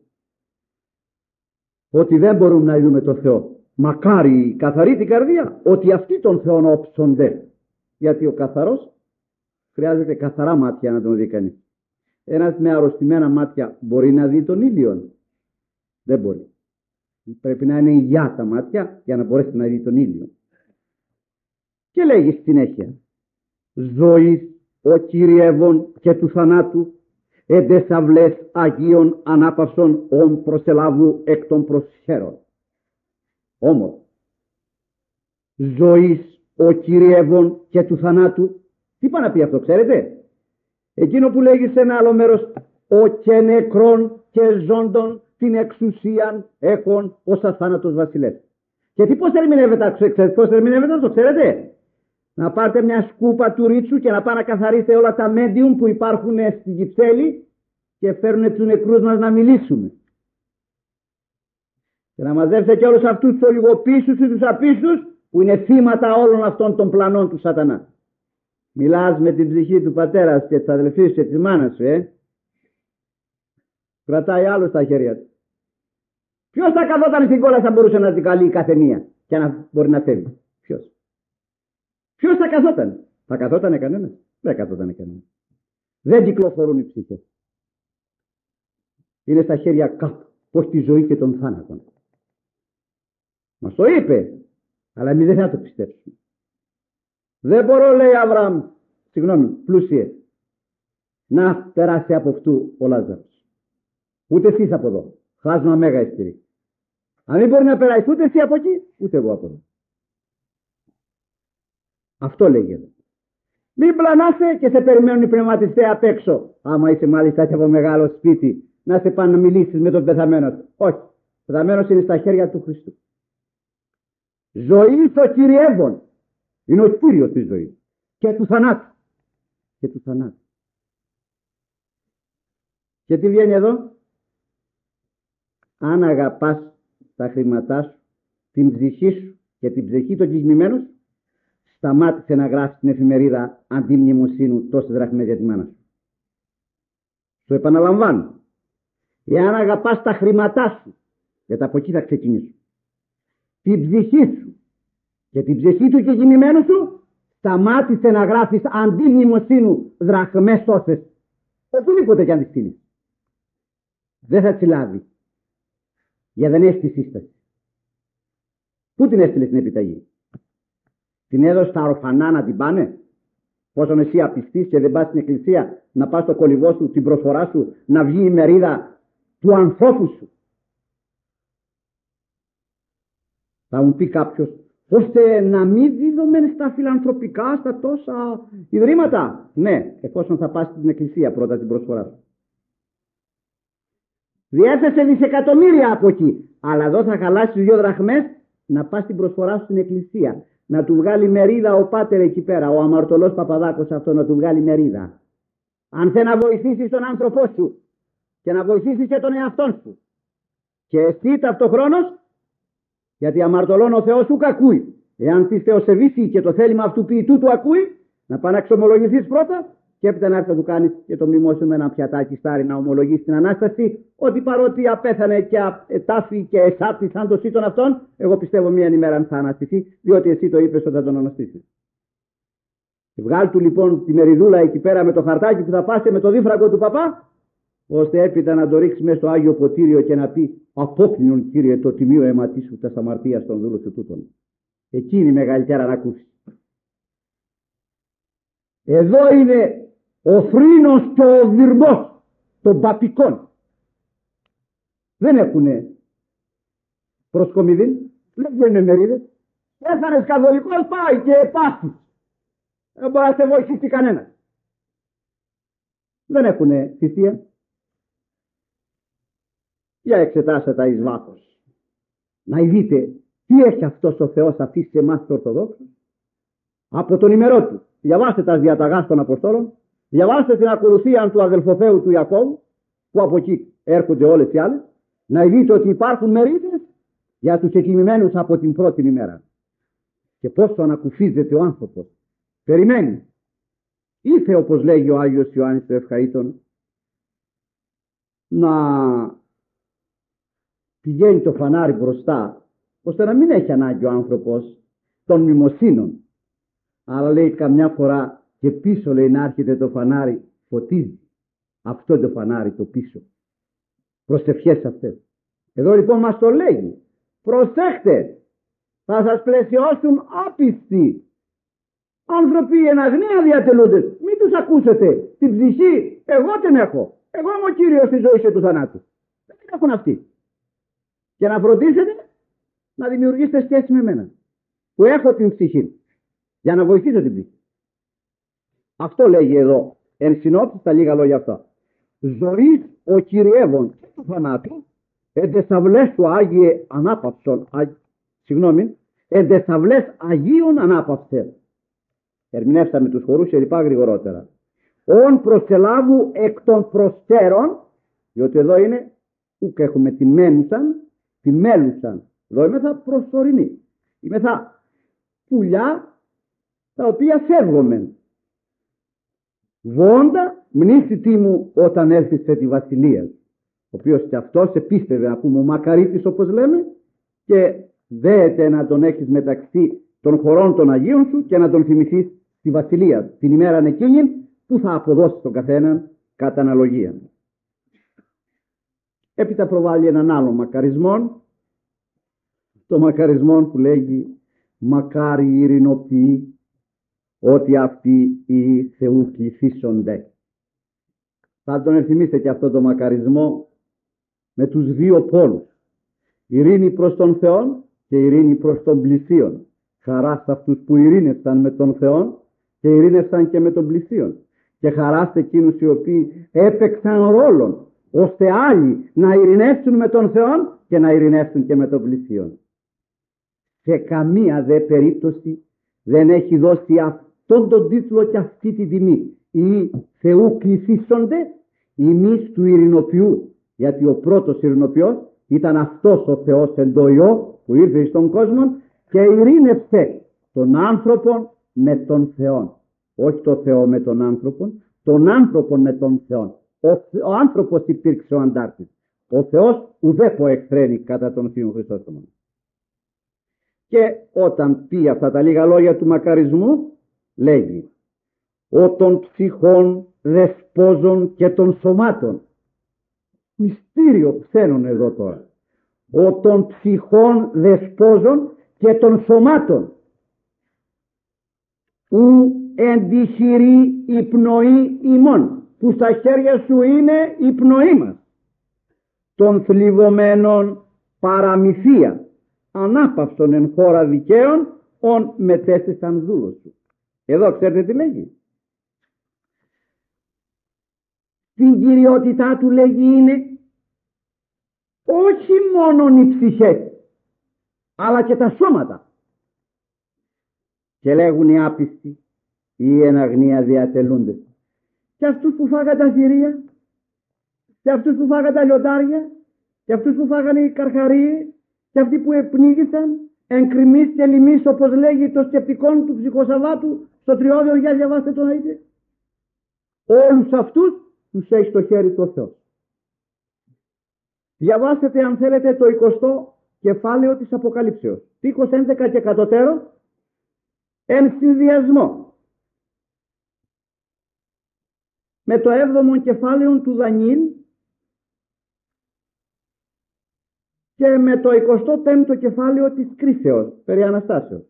Speaker 1: ότι δεν μπορούμε να είδουμε τον Θεό. Μακάρι καθαρή την καρδία, ότι αυτοί τον Θεόν όψονται. Γιατί ο καθαρός χρειάζεται καθαρά μάτια να τον δει κανείς. Ένας με αρρωστημένα μάτια μπορεί να δει τον ήλιο? Δεν μπορεί. Πρέπει να είναι υγιά τα μάτια για να μπορέσει να δει τον ήλιο. Και λέγει στη συνέχεια, ζωής ο Κυριεύων και του θανάτου, εντες αυλές Αγίων ανάπαυσων ον προσελάβου εκ των προσχέρων. Όμως, ζωής ο Κυριεύων και του θανάτου, τι πάει να πει αυτό, ξέρετε? Εκείνο που λέγει σε ένα άλλο μέρος, ο και νεκρών και ζώντων την εξουσίαν έχων ως αθάνατος βασιλεύς. Και τι πώς ερμηνεύεται, πώς ερμηνεύεται αυτό, ξέρετε? Να πάρετε μια σκούπα του ρίτσου και να πάνε να καθαρίσετε όλα τα medium που υπάρχουν στην Κυψέλη και φέρουν τους νεκρούς μας να μιλήσουμε. Και να μαζεύσετε και όλους αυτούς τους ολιγοπίσους ή τους απίστους που είναι θύματα όλων αυτών των πλανών του σατανά. Μιλάς με την ψυχή του πατέρα και της αδελφής σου και της μάνας σου, ε. Κρατάει άλλο στα χέρια του. Ποιος θα καθόταν στην κόλαση θα μπορούσε να την καλεί κάθε μία και να μπορεί να φεύγει? Ποιος? Ποιος θα καθόταν? Θα καθότανε κανένας? Δεν καθότανε κανένας. Δεν κυκλοφορούν οι ψυχές. Είναι στα χέρια κάπου, πως τη ζωή και τον θάνατον. Μας το είπε, αλλά εμείς δεν θα το πιστέψουμε. Δεν μπορώ, λέει Αβραάμ, συγγνώμη, πλούσιε, να περάσει από αυτού ο Λάζαρος. Ούτε εσείς από εδώ. Χάσμα μέγα εισιτήρι. Αν δεν μπορεί να περάσει ούτε εσύ από εκεί, ούτε εγώ από εδώ. Αυτό λέγεται. Μην πλανάσαι και σε περιμένουν οι πνευματιστές απ' έξω. Άμα είσαι μάλιστα και από μεγάλο σπίτι, να σε πάνε να μιλήσεις με τον πεθαμένο. Όχι. Ο πεθαμένος είναι στα χέρια του Χριστού. Ζωή στο Κυριεύον. Είναι ο Κύριος της ζωής. Και του θανάτου. Και του θανάτου. Και τι βγαίνει εδώ? Αν αγαπάς τα χρήματά σου, την ψυχή σου και την ψυχή των κειμημένων, σταμάτησε να γράφει στην εφημερίδα αντιμνημοσύνου τόσες δραχμές για τη μάνα σου. Σου επαναλαμβάνω. Εάν αγαπάς τα χρήματά σου, γιατί από εκεί θα ξεκινήσω, την ψυχή σου και την ψυχή του κειμημένου σου, σταμάτησε να γράφεις αντιμνημοσύνου δραχμές τόσες. Οπουδήποτε κι αν τη στείλεις. Δεν θα τη λάβει. Για δεν έχει τη σύσταση. Πού την έστειλε στην επιταγή? Την έδωσε στα ορφανά να την πάνε? Πόσον εσύ απιστείς και δεν πας στην εκκλησία να πας στο κολυβό σου, την προσφορά σου, να βγει η μερίδα του ανθρώπου σου? Θα μου πει κάποιος, ώστε να μην δίδομαι στα φιλανθρωπικά, στα τόσα ιδρύματα. Ναι, εφόσον θα πας στην εκκλησία πρώτα την προσφορά σου. Διέθεσε δισεκατομμύρια από εκεί. Αλλά εδώ θα χαλάσεις δύο δραχμές να πας την προσφορά σου στην εκκλησία. Να του βγάλει μερίδα ο πάτερ εκεί πέρα, ο αμαρτωλός Παπαδάκος αυτό, να του βγάλει μερίδα. Αν θέλει να βοηθήσεις τον άνθρωπό σου και να βοηθήσεις και τον εαυτόν σου. Και εσύ ταυτοχρόνως, γιατί αμαρτωλών ο Θεός σου ακούει. Εάν τη θεοσεβήσει και το θέλημα αυτού ποιητού του ακούει, να πάει να εξομολογηθείς πρώτα και έπειτα να έρθει να του κάνεις και το μνημόσυνο με ένα πιατάκι στάρι να ομολογήσει την Ανάσταση, ότι παρότι απέθανε και τάφη και εσάπτη σαν το σύτον αυτόν, εγώ πιστεύω μία ημέρα θα αναστηθεί, διότι εσύ το είπες ότι θα τον αναστήσεις. Βγάλ του λοιπόν τη μεριδούλα εκεί πέρα με το χαρτάκι που θα πάσε με το δίφραγκο του παπά, ώστε έπειτα να το ρίξει μέσα στο Άγιο Ποτήριο και να πει «Απόκλεινον, Κύριε, το τιμίο αίματί σου τα αμαρτίας των δούλων σου τούτων». Εκεί είναι η μεγαλύτερα να ακούσει. Εδώ είναι ο θρήνος και ο δυρμός των παπικών. Δεν έχουνε προσκομιδήν, δεν βγαίνουν μερίδες. Έφανες καθολικός, πάει και πάθεις. Δεν μπορεί να σε βοηθήσει κανένα. Δεν έχουν θυσία. Για εξετάστε τα εις βάθος. Να δείτε τι έχει αυτός ο Θεός αφήσει σε εμάς τους Ορθοδόξους. Από τον ημερό του. Διαβάστε τα διαταγάς των Αποστόλων. Διαβάστε την ακολουθία του αδελφοθέου του Ιακώβου, που από εκεί έρχονται όλες οι άλλες. Να δείτε ότι υπάρχουν μερίδες για τους εκοιμημένους από την πρώτη ημέρα. Και πόσο ανακουφίζεται ο άνθρωπος. Περιμένει. Ήθε, όπως λέγει ο Άγιος Ιωάννης του Ευχαΐτων, να πηγαίνει το φανάρι μπροστά, ώστε να μην έχει ανάγκη ο άνθρωπος των μνημοσύνων. Αλλά λέει καμιά φορά και πίσω, λέει, να έρχεται το φανάρι, φωτίζει. Αυτό το φανάρι το πίσω. Προσευχές αυτές. Εδώ λοιπόν μας το λέγει. Προσέχτε, θα σας πλαισιώσουν άπιστοι. Άνθρωποι εν αγνία διατελούντες. Μην τους ακούσετε. Την ψυχή εγώ την έχω. Εγώ είμαι ο Κύριος της ζωής και του θανάτου. Δεν την έχουν αυτοί. Και να φροντίσετε να δημιουργήσετε σχέση με μένα, που έχω την ψυχή, για να βοηθήσω την ψυχή. Αυτό λέγει εδώ εν συνόψει τα λίγα λόγια αυτά. Ζωής ο Κυριεύων και του θανάτου, εντεσαυλές του Άγιε ανάπαυσον, α, συγγνώμη, εντεσαυλές Αγίων ανάπαυσε. Ερμηνεύσαμε τους χορούς και λοιπά γρηγορότερα. Ον προσελάβου εκ των προστέρων, διότι εδώ είναι ουκ έχουμε την μένουσαν, την μέλουσαν. Εδώ είμαι θα προσωρινή. Είμαι θα πουλιά τα οποία φεύγομεν. Βόντα μνήσι τίμου όταν έλθεις σε τη βασιλεία. Ο οποίος και αυτός επίστευε, να πούμε, ο μακαρίτης όπως λέμε, και δέεται να τον έχεις μεταξύ των χωρών των Αγίων σου και να τον θυμηθείς στη βασιλεία την ημέρα εκείνη που θα αποδώσει τον καθέναν κατά αναλογία. Έπειτα προβάλλει έναν άλλο μακαρισμό, το μακαρισμό που λέγει μακάρι οι ειρηνοποιοί, ότι αυτοί οι Θεού κληθήσονται. Θα τον ενθυμίστε και αυτό το μακαρισμό με τους δύο πόλους. Ειρήνη προς τον Θεό και ειρήνη προς τον πλησίον. Χαρά σε αυτούς που ειρήνευσαν με τον Θεό και ειρήνευσαν και με τον πλησίον. Και χαρά σε εκείνους οι οποίοι έπαιξαν ρόλον, ώστε άλλοι να ειρηνεύσουν με τον Θεό και να ειρηνεύσουν και με τον πλησίον. Σε καμία δε περίπτωση δεν έχει δώσει αυτόν τον τίτλο και αυτή τη τιμή. Οι Θεού κληθήσονται, ημείς του ειρηνοποιού. Γιατί ο πρώτος ειρηνοποιός ήταν αυτός ο Θεός εν το Υιό που ήρθε στον κόσμο και ειρήνευσε τον άνθρωπο με τον Θεό. Όχι το Θεό με τον άνθρωπο, τον άνθρωπο με τον Θεό. Ο, ο άνθρωπος υπήρξε ο αντάρτης. Ο Θεός ουδέποτε εκθρένει κατά τον Θείο Χριστό. Και όταν πει αυτά τα λίγα λόγια του μακαρισμού, λέγει «Ο των ψυχών δεσπόζων και των σωμάτων». Μυστήριο ξένων εδώ τώρα. «Ο των ψυχών δεσπόζων και των σωμάτων, ου εντυχηρεί η πνοή ημών», που στα χέρια σου είναι η πνοή μας, «των θλιβωμένων παραμυθία, ανάπαυσον εν χώρα δικαίων, ον μετέστησαν δούλος σου». Εδώ ξέρετε τι λέγει. Την κυριότητά του λέγει είναι όχι μόνο οι ψυχές, αλλά και τα σώματα. Και λέγουν οι άπιστοι, οι εν αγνία διατελούνται. Και αυτούς που φάγαν τα θηρία, και αυτούς που φάγαν τα λιοντάρια, και αυτούς που φάγανε οι καρχαρίες, και αυτοί που επνίγησαν εν κρυμής και λυμής, όπως λέγει το σκεπτικό του Ψυχοσαββάτου στο τριώδιο, για διαβάστε το να είτε. Όλους αυτούς τους έχει στο χέρι του ο Θεός. Διαβάστε αν θέλετε το εικοστό κεφάλαιο της Αποκαλύψεως, τοίχος έντεκα και κατωτέρω, εν συνδυασμό με το έβδομο κεφάλαιο του Δανιήλ και με το εικοστό πέμπτο κεφάλαιο της Κρίσεως περί Αναστάσεως.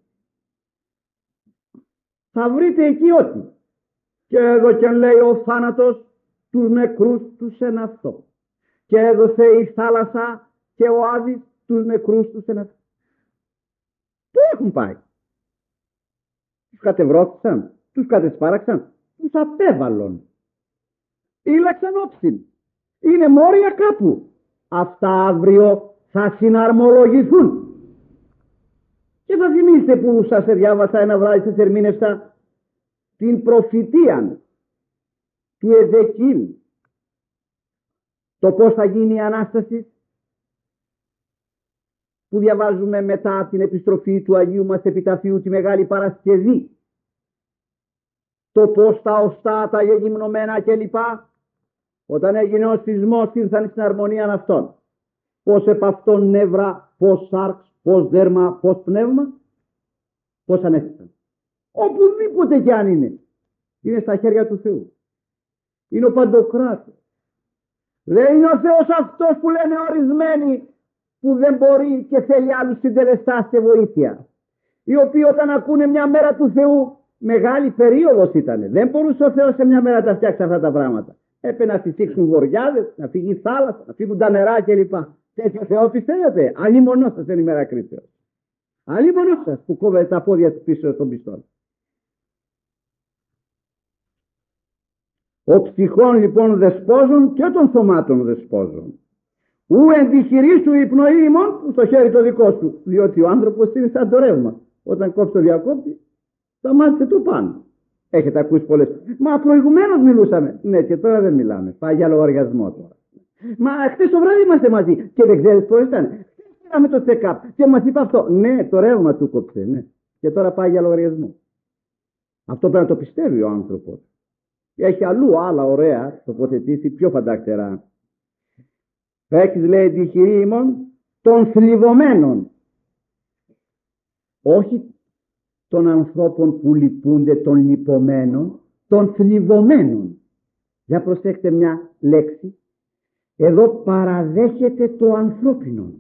Speaker 1: Θα βρείτε εκεί ότι και εδώ και λέει ο θάνατος τους νεκρούς τους εν αυτό, και έδωσε η θάλασσα και ο Άδης τους νεκρούς τους εν αυτό. Πού έχουν πάει? Τους κατεβρώθησαν, τους κατεσπάραξαν, τους απέβαλον. Ήλαξαν όψιν. Είναι μόρια κάπου. Αυτά αύριο θα συναρμολογηθούν. Και θα θυμίστε που σας διάβασα ένα βράδυ, σας ερμήνευσα την προφητεία του Εζεκίλ. Το πώς θα γίνει η Ανάσταση, που διαβάζουμε μετά την επιστροφή του Αγίου μας Επιταφείου τη Μεγάλη Παρασκευή. Το πώς τα οστά, τα γεγυμνωμένα κλπ. Όταν έγινε ο σεισμός ήρθαν στην αρμονία αυτών. Πώς επ' αυτόν νεύρα, πώς σάρξ, πώς δέρμα, πώς πνεύμα, πώς ανέστησαν. Οπουδήποτε κι αν είναι, είναι στα χέρια του Θεού. Είναι ο Παντοκράτορ. Δεν είναι ο Θεός αυτός που λένε ορισμένοι, που δεν μπορεί και θέλει άλλους συντελεστάς και βοήθεια. Οι οποίοι όταν ακούνε μια μέρα του Θεού, μεγάλη περίοδος ήταν. Δεν μπορούσε ο Θεός σε μια μέρα να τα φτιάξει αυτά τα πράγματα. Έπρεπε να φυσήξουν βοριάδες, να φύγει θάλασσα, να φύγουν τα νερά κλπ. Τέτοιο Θεό πιστεύετε? Αλλήμονό σας είναι η μέρα κρίσεως. Αλλήμονό σας που κόβετε τα πόδια του πίσω των πιστών. Ο ψυχών λοιπόν δεσπόζων και των σωμάτων δεσπόζων. Ου εντυχηρίσου η πνοή ημών στο χέρι το δικό σου. Διότι ο άνθρωπος είναι σαν το ρεύμα. Όταν κόψει το διακόπτη, σταμάτησε το πάνω. Έχετε ακούσει πολλές. Μα προηγουμένως μιλούσαμε. Ναι, και τώρα δεν μιλάμε. Πάει για λογαριασμό τώρα. Μα χθες το βράδυ είμαστε μαζί. Και δεν ξέρεις πώς ήταν. Χθες πήραμε το check-up και μας είπε αυτό. Ναι, το ρεύμα του κόψε. Ναι. Και τώρα πάει για λογαριασμό. Αυτό πρέπει να το πιστεύει ο άνθρωπος. Έχει αλλού άλλα ωραία τοποθετήσει πιο φαντάκτερα. Έχεις λέει τυχηρή ημών των θλιβωμένων. Όχι των ανθρώπων που λυπούνται, των λυπωμένων, των θλιβωμένων. Για προσέξτε μια λέξη. Εδώ παραδέχεται το ανθρώπινο.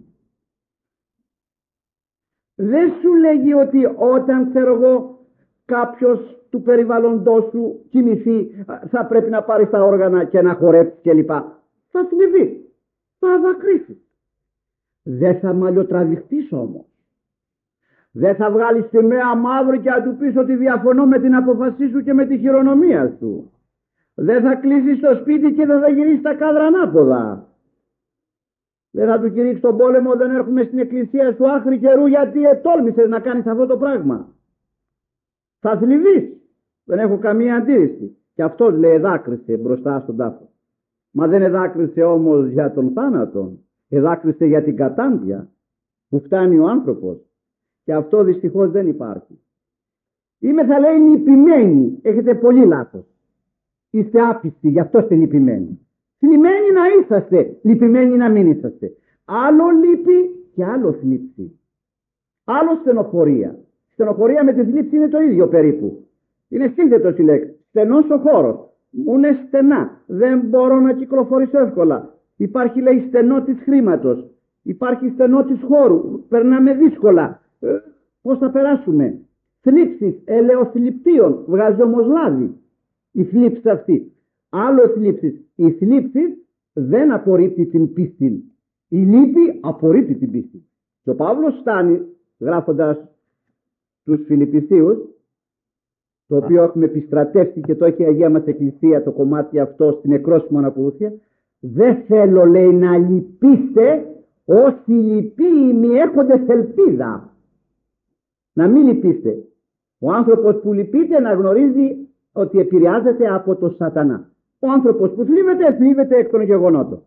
Speaker 1: Δεν σου λέγει ότι όταν ξέρω εγώ κάποιος του περιβαλλοντός σου κοιμηθεί θα πρέπει να πάρει τα όργανα και να χορέψει κλπ. Θα θλιβεί, θα δακρύσει. Δεν θα μαλλιοτραβηχτείς όμως. Δεν θα βγάλεις σημαία μαύρη και να του πεις ότι διαφωνώ με την αποφασή σου και με τη χειρονομία σου. Δεν θα κλείσεις το σπίτι και δεν θα γυρίσεις τα κάδρα ανάποδα. Δεν θα του κηρύξεις τον πόλεμο, δεν έρχομαι στην εκκλησία σου άχρη καιρού γιατί ετόλμησες να κάνεις αυτό το πράγμα. Θα θλιβείς. Δεν έχω καμία αντίρρηση. Και αυτός λέει εδάκρυσε μπροστά στον τάφο. Μα δεν εδάκρυσε όμως για τον θάνατο. Εδάκρυσε για την κατάντια που φτάνει ο άνθρωπος. Και αυτό δυστυχώς δεν υπάρχει. Είμαι θα λέει λυπημένοι. Έχετε πολύ λάθος. Είστε άπιστοι, γι' αυτό είστε λυπημένοι. Θλιμμένοι να είσαστε, λυπημένοι να μην είσαστε. Άλλο λύπη και άλλο θλίψη. Άλλο στενοχωρία. Στενοχωρία με τη θλίψη είναι το ίδιο περίπου. Είναι σύνθετος η λέξη. Στενός ο χώρος. Μου είναι στενά. Δεν μπορώ να κυκλοφορήσω εύκολα. Υπάρχει λέει στενότης χρήματος. Υπάρχει στενότης χώρου. Περνάμε δύσκολα. Ε, πώς θα περάσουμε? Θλίψεις ελαιοθλιπτίων. Βγάζει όμως λάδι. Η θλίψη αυτή. Άλλο θλίψεις. Η θλίψη δεν απορρίπτει την πίστη. Η λύπη απορρίπτει την πίστη. Και ο Παύλος φτάνει γράφοντας τους Φιλιππισίους, το οποίο έχουμε επιστρατεύσει και το έχει η Αγία μας Εκκλησία το κομμάτι αυτό στην εκρόσιμη ακολουθία. Δεν θέλω λέει να λυπήστε όσοι λυποί μη έχοντες ελπίδα. Να μην λυπήστε. Ο άνθρωπος που λυπείται να γνωρίζει ότι επηρεάζεται από το σατανά. Ο άνθρωπος που θλίβεται, θλίβεται εκ των γεγονότων.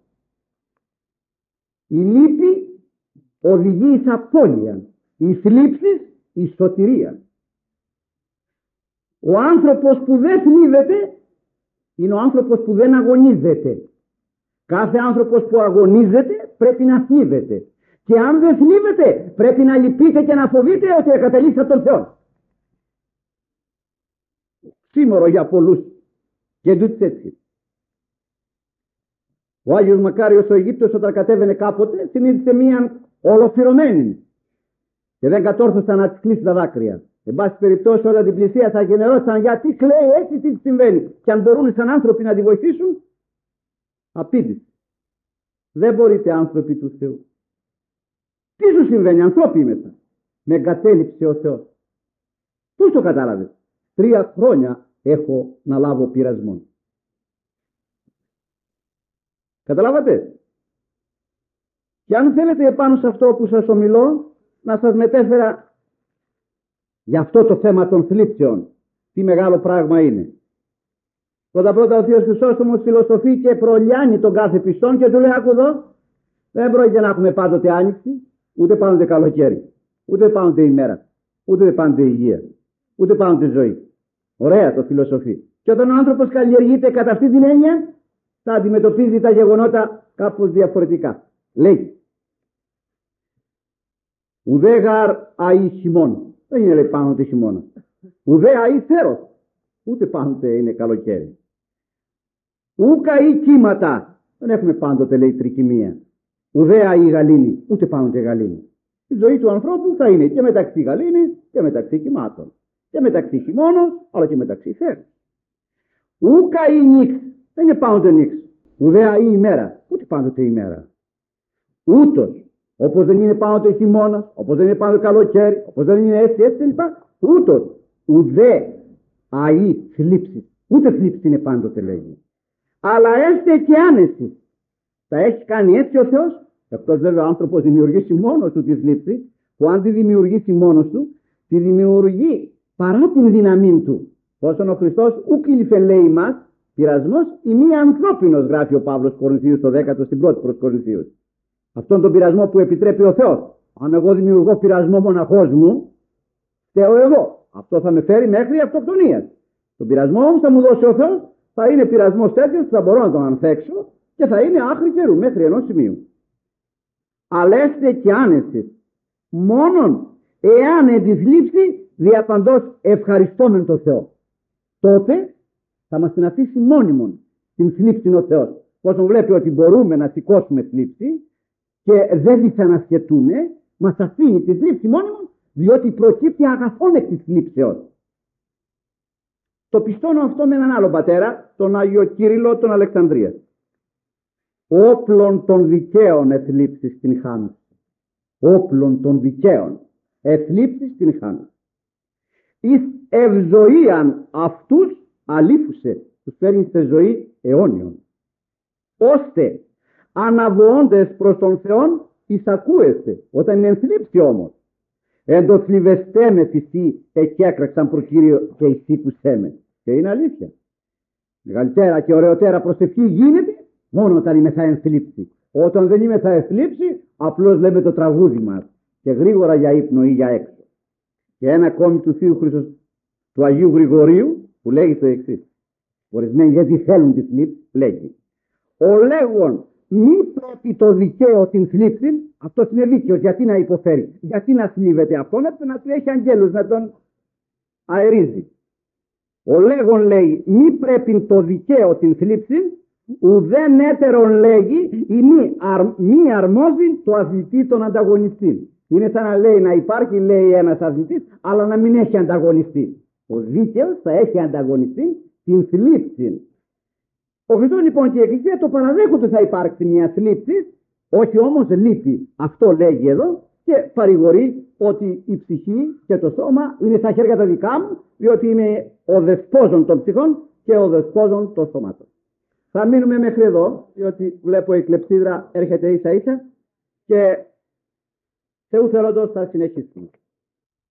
Speaker 1: Η λύπη οδηγεί εις απώλεια. Η θλίψη εις σωτηρία. Ο άνθρωπος που δεν θλίβεται είναι ο άνθρωπος που δεν αγωνίζεται. Κάθε άνθρωπος που αγωνίζεται πρέπει να θλίβεται. Και αν δεν θλίβεται πρέπει να λυπείτε και να φοβείτε ότι εκατελείψατε τον Θεό. Σήμερο για πολλούς και τούτης έτσι. Ο Άγιος Μακάριος ο Αιγύπτος όταν κατέβαινε κάποτε συνείδησε μία ολοκληρωμένη και δεν κατόρθωσαν να της κλείσει τα δάκρυα. Εν πάση περιπτώσει όλα την πλησία θα γενερώσαν γιατί κλαίει έτσι τι συμβαίνει. Και αν μπορούν σαν άνθρωποι να τη βοηθήσουν, απήντηση. Δεν μπορείτε άνθρωποι του Θεού. Τι σου συμβαίνει, ανθρώποι είμαστε. Με εγκατέλειψε ο Θεός. Πώς το κατάλαβες? Τρία χρόνια έχω να λάβω πειρασμό. Καταλάβατε? Και αν θέλετε επάνω σε αυτό που σας ομιλώ, να σας μετέφερα για αυτό το θέμα των θλίψεων. Τι μεγάλο πράγμα είναι. Πρώτα πρώτα ο Θείος Χρυσόστομος φιλοσοφεί και προλιάνει τον κάθε πιστόν και του λέει: άκου εδώ, δεν πρόκειται να έχουμε πάντοτε άνοιξη, ούτε πάντοτε καλοκαίρι, ούτε πάντοτε ημέρα, ούτε πάντοτε υγεία, ούτε πάντοτε ζωή. Ωραία το φιλοσοφεί. Και όταν ο άνθρωπος καλλιεργείται κατά αυτή την έννοια, θα αντιμετωπίζει τα γεγονότα κάπως διαφορετικά. Λέει: ουδέ γαρ αή χειμών. Δεν είναι, λέει, πάντοτε χειμώνα. Ουδέ αή θέρος. Ούτε πάντοτε είναι καλοκαίρι. Ούκα ή κύματα. Δεν έχουμε πάντοτε, λέει, τρικυμία. Ουδέα ή γαλήνη. Ούτε πάντοτε γαλήνη. Η ζωή του ανθρώπου θα είναι και μεταξύ γαλήνης και μεταξύ κυμάτων. Και μεταξύ χειμώνος, αλλά και μεταξύ θέρος. Ούκα ή νύξ. Δεν είναι πάντοτε νύξ. Ουδέα ή ημέρα. Ούτε πάντοτε ημέρα. Ούτως. Όπως δεν είναι πάντοτε χειμώνας, όπως δεν είναι πάντοτε καλοκαίρι, όπως δεν είναι έτσι, έτσι κλπ. Ούτως. Ουδέ αή θλίψη. Ούτε θλίψη είναι πάντοτε, λέγει. Αλλά έστε και άνεση. Τα έχει κάνει έτσι ο Θεός. Εκτός βέβαια ο άνθρωπος δημιουργήσει μόνος του τη θλίψη, που αν τη δημιουργήσει μόνος του, τη δημιουργεί παρά την δύναμή του. Όσον ο Χριστός ουκ ήλθε, λέει μας, πειρασμός ή μη ανθρώπινος, γράφει ο Παύλος Κορινθίους το δέκατο στην πρώτη προς Κορινθίους. Αυτόν τον πειρασμό που επιτρέπει ο Θεός. Αν εγώ δημιουργώ πειρασμό μοναχός μου, φταίω εγώ. Αυτό θα με φέρει μέχρι αυτοκτονία. Τον πειρασμό όμως θα μου δώσει ο Θεός, θα είναι πειρασμός τέτοιος που θα μπορώ να τον ανθέξω και θα είναι άχρη καιρού μέχρι ενός σημείου. Αλέστε και άνεση, μόνον εάν εν τη θλίψη διαπαντός ευχαριστόμεν τον Θεό. Τότε θα μας την αφήσει μόνιμον την θλίψη ο Θεός. Όσον βλέπει ότι μπορούμε να σηκώσουμε θλίψη και δεν τη ανασχετούμε, μας αφήνει τη θλίψη μόνιμον, διότι προκύπτει αγαθόν εκ της θλίψεως. Το πιστώνω αυτό με έναν άλλο πατέρα, τον Άγιο Κύριλλο τον Αλεξανδρίας. Όπλων των δικαίων εθλίψεις την χάνουν. Όπλων των δικαίων εθλίψεις την χάνουν. Εις ευζοίαν αυτούς αλήφουσε, τους φέρνει σε ζωή αιώνιον. Ώστε αναβοώντες προς τον Θεόν εισακούεστε, όταν είναι ενθλίψη όμως. Εν το θλιβεστέ με φυσί εκέκραξαν προ Κύριο και εισήκουσέ με. Και είναι αλήθεια. Μεγαλύτερα και ωραιότερα προσευχή γίνεται μόνο όταν είμαι θα ενθλίψη. Όταν δεν είμαι θα ενθλίψη, απλώς λέμε το τραγούδι μας και γρήγορα για ύπνο ή για έξω. Και ένα ακόμη του Θείου Χριστός, του Αγίου Γρηγορίου, που λέγει το εξής. Ορισμένοι γιατί θέλουν τη θλίψη, λέγει: ο λέγον μη πρέπει το δικαίο την θλίψη, αυτό είναι δίκαιος, γιατί να υποφέρει, γιατί να θλίβεται αυτόν, να του έχει αγγέλους να τον αερίζει. Ο λέγον λέει μη πρέπει το δικαίο την θλίψη, ουδέν έτερον λέγει ή μη, αρ, μη αρμόζει το αθλητή τον ανταγωνιστή. Είναι σαν να λέει να υπάρχει, λέει, ένας αθλητής, αλλά να μην έχει ανταγωνιστή. Ο δίκαιος θα έχει ανταγωνιστή την θλίψη. Ο Χριστός λοιπόν και η Εκκλησία το παραδέχονται θα υπάρξει μια θλίψη, όχι όμως λύπη. Αυτό λέγει εδώ και παρηγορεί ότι η ψυχή και το σώμα είναι στα χέρια τα δικά μου, διότι είμαι ο δεσπόζων των ψυχών και ο δεσπόζων των σωμάτων. Θα μείνουμε μέχρι εδώ, διότι βλέπω η κλεψίδρα έρχεται ίσα ίσα και Θεού θέλοντος θα συνεχίσουμε.